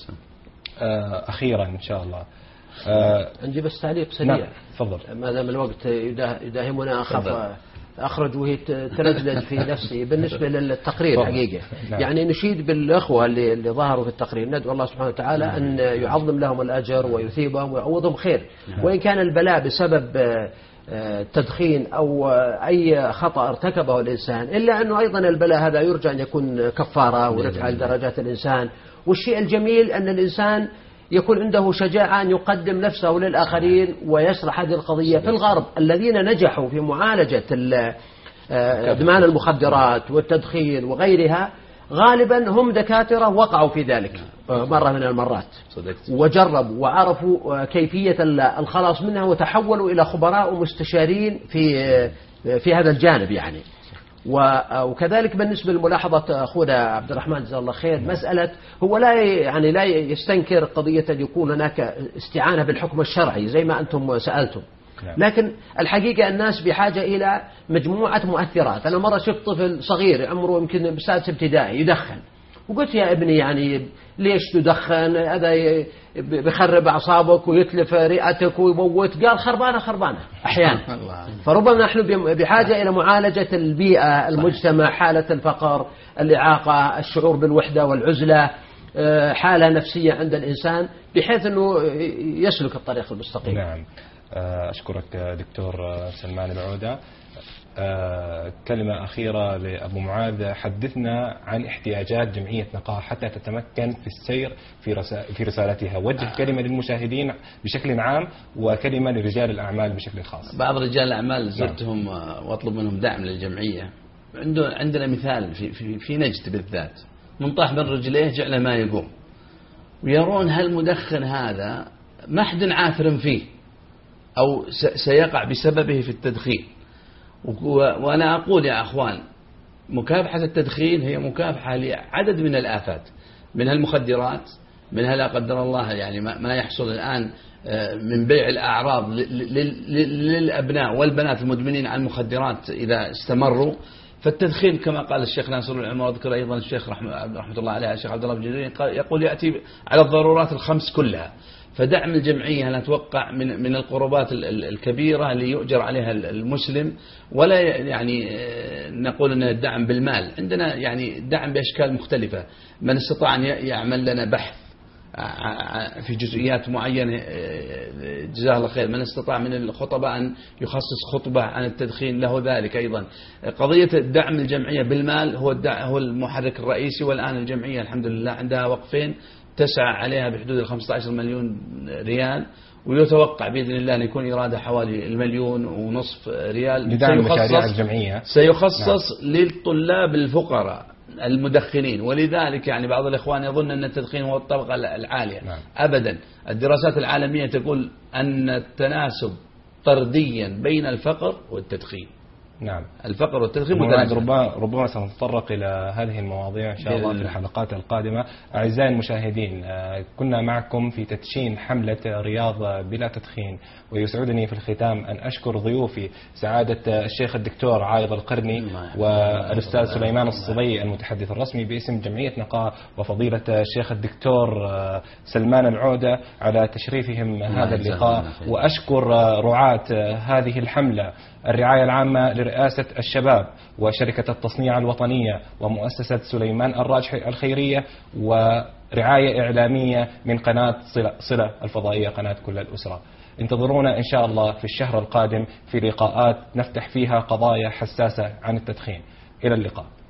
أخيرا إن شاء الله عندي بس تعليق سريع. نعم. تفضل. ما دام الوقت يداهمنا أخاف أخرج وهي تردد في نفسي بالنسبة للتقرير حقيقة. نعم. يعني نشيد بالأخوة اللي, اللي ظهروا في التقرير، ندعو الله سبحانه وتعالى أن يعظم لهم الأجر ويثيبهم ويعوضهم خير. نعم. وإن كان البلاء بسبب تدخين أو أي خطأ ارتكبه الإنسان، إلا أنه أيضا البلاء هذا يرجى أن يكون كفارة ورفع درجات الإنسان. والشيء الجميل أن الإنسان يكون عنده شجاعة أن يقدم نفسه للآخرين ويشرح هذه القضية. في الغرب الذين نجحوا في معالجة إدمان المخدرات والتدخين وغيرها غالبا هم دكاترة وقعوا في ذلك مرة من المرات وجربوا وعرفوا كيفية الخلاص منها وتحولوا إلى خبراء ومستشارين في في هذا الجانب يعني. وكذلك بالنسبة لملاحظة أخونا عبد الرحمن جزاه الله خير، مسألة هو لا يعني لا يستنكر قضية أن يكون هناك استعانة بالحكم الشرعي زي ما أنتم سألتم، لكن الحقيقة الناس بحاجة إلى مجموعة مؤثرات. أنا مرة شفت طفل صغير عمره يمكن بسادس ابتدائي يدخن، وقلت يا ابني يعني ليش تدخن؟ هذا بيخرب أعصابك ويتلف رئتك ويموت. قال خربانة خربانة أحيانا. فربما نحن بحاجة إلى معالجة البيئة، المجتمع، حالة الفقر، الإعاقة، الشعور بالوحدة والعزلة، حالة نفسية عند الإنسان بحيث أنه يسلك الطريق المستقيم. نعم. أشكرك دكتور سلمان العودة. كلمة أخيرة لأبو معاذ، حدثنا عن احتياجات جمعية نقاء حتى تتمكن في السير في في رسالتها. وجه كلمة للمشاهدين بشكل عام وكلمة لرجال الأعمال بشكل خاص. بعض رجال الأعمال زرتهم واطلب منهم دعم للجمعية. عندنا مثال في, في, في نجد بالذات، من طاح بين رجليه جعل ما يقوم، ويرون هالمدخن هذا ما حد عاثر فيه أو سيقع بسببه في التدخين. وأنا أقول يا أخوان، مكافحة التدخين هي مكافحة لعدد من الآفات، منها المخدرات، منها لا قدر الله يعني ما يحصل الآن من بيع الأعراض للأبناء والبنات المدمنين على المخدرات إذا استمروا. فالتدخين كما قال الشيخ ناصر العلم، وذكر أيضا الشيخ رحمة الله عليه الشيخ عبد الله بن جرير يقول يأتي على الضرورات الخمس كلها. فدعم الجمعية أنا أتوقع من من القربات الكبيرة اللي يؤجر عليها المسلم، ولا يعني نقول أن الدعم بالمال، عندنا يعني دعم بأشكال مختلفة. من استطاع أن يعمل لنا بحث في جزئيات معينة جزاه الله خير، من استطاع من الخطباء أن يخصص خطبة عن التدخين له ذلك أيضا. قضية دعم الجمعية بالمال هو هو المحرك الرئيسي. والآن الجمعية الحمد لله عندها وقفين تسعى عليها بحدود ال خمسة عشر مليون ريال، ويتوقع بإذن الله أن يكون إرادة حوالي المليون ونصف ريال لدعم مشاريع الجمعية. سيخصص نعم. للطلاب الفقراء المدخنين. ولذلك يعني بعض الإخوان يظن أن التدخين هو الطبقة العالية. نعم. أبدا، الدراسات العالمية تقول أن التناسب طرديا بين الفقر والتدخين. نعم، الفقر والتدخين متناسب. ربما ربما سنتطرق إلى هذه المواضيع إن شاء الله في الحلقات القادمة. أعزائي المشاهدين، كنا معكم في تدشين حملة رياض بلا تدخين، ويسعدني في الختام أن أشكر ضيوفي سعادة الشيخ الدكتور عايض القرني والأستاذ سليمان الصبي المتحدث الرسمي باسم جمعية نقاء، وفضيلة الشيخ الدكتور سلمان العودة على تشريفهم هذا اللقاء. وأشكر رعاة هذه الحملة، الرعاية العامة لرئاسة الشباب وشركة التصنيع الوطنية ومؤسسة سليمان الراجحي الخيرية، ورعاية إعلامية من قناة صلة, صلة الفضائية، قناة كل الأسرة. انتظرونا إن شاء الله في الشهر القادم في لقاءات نفتح فيها قضايا حساسة عن التدخين. إلى اللقاء.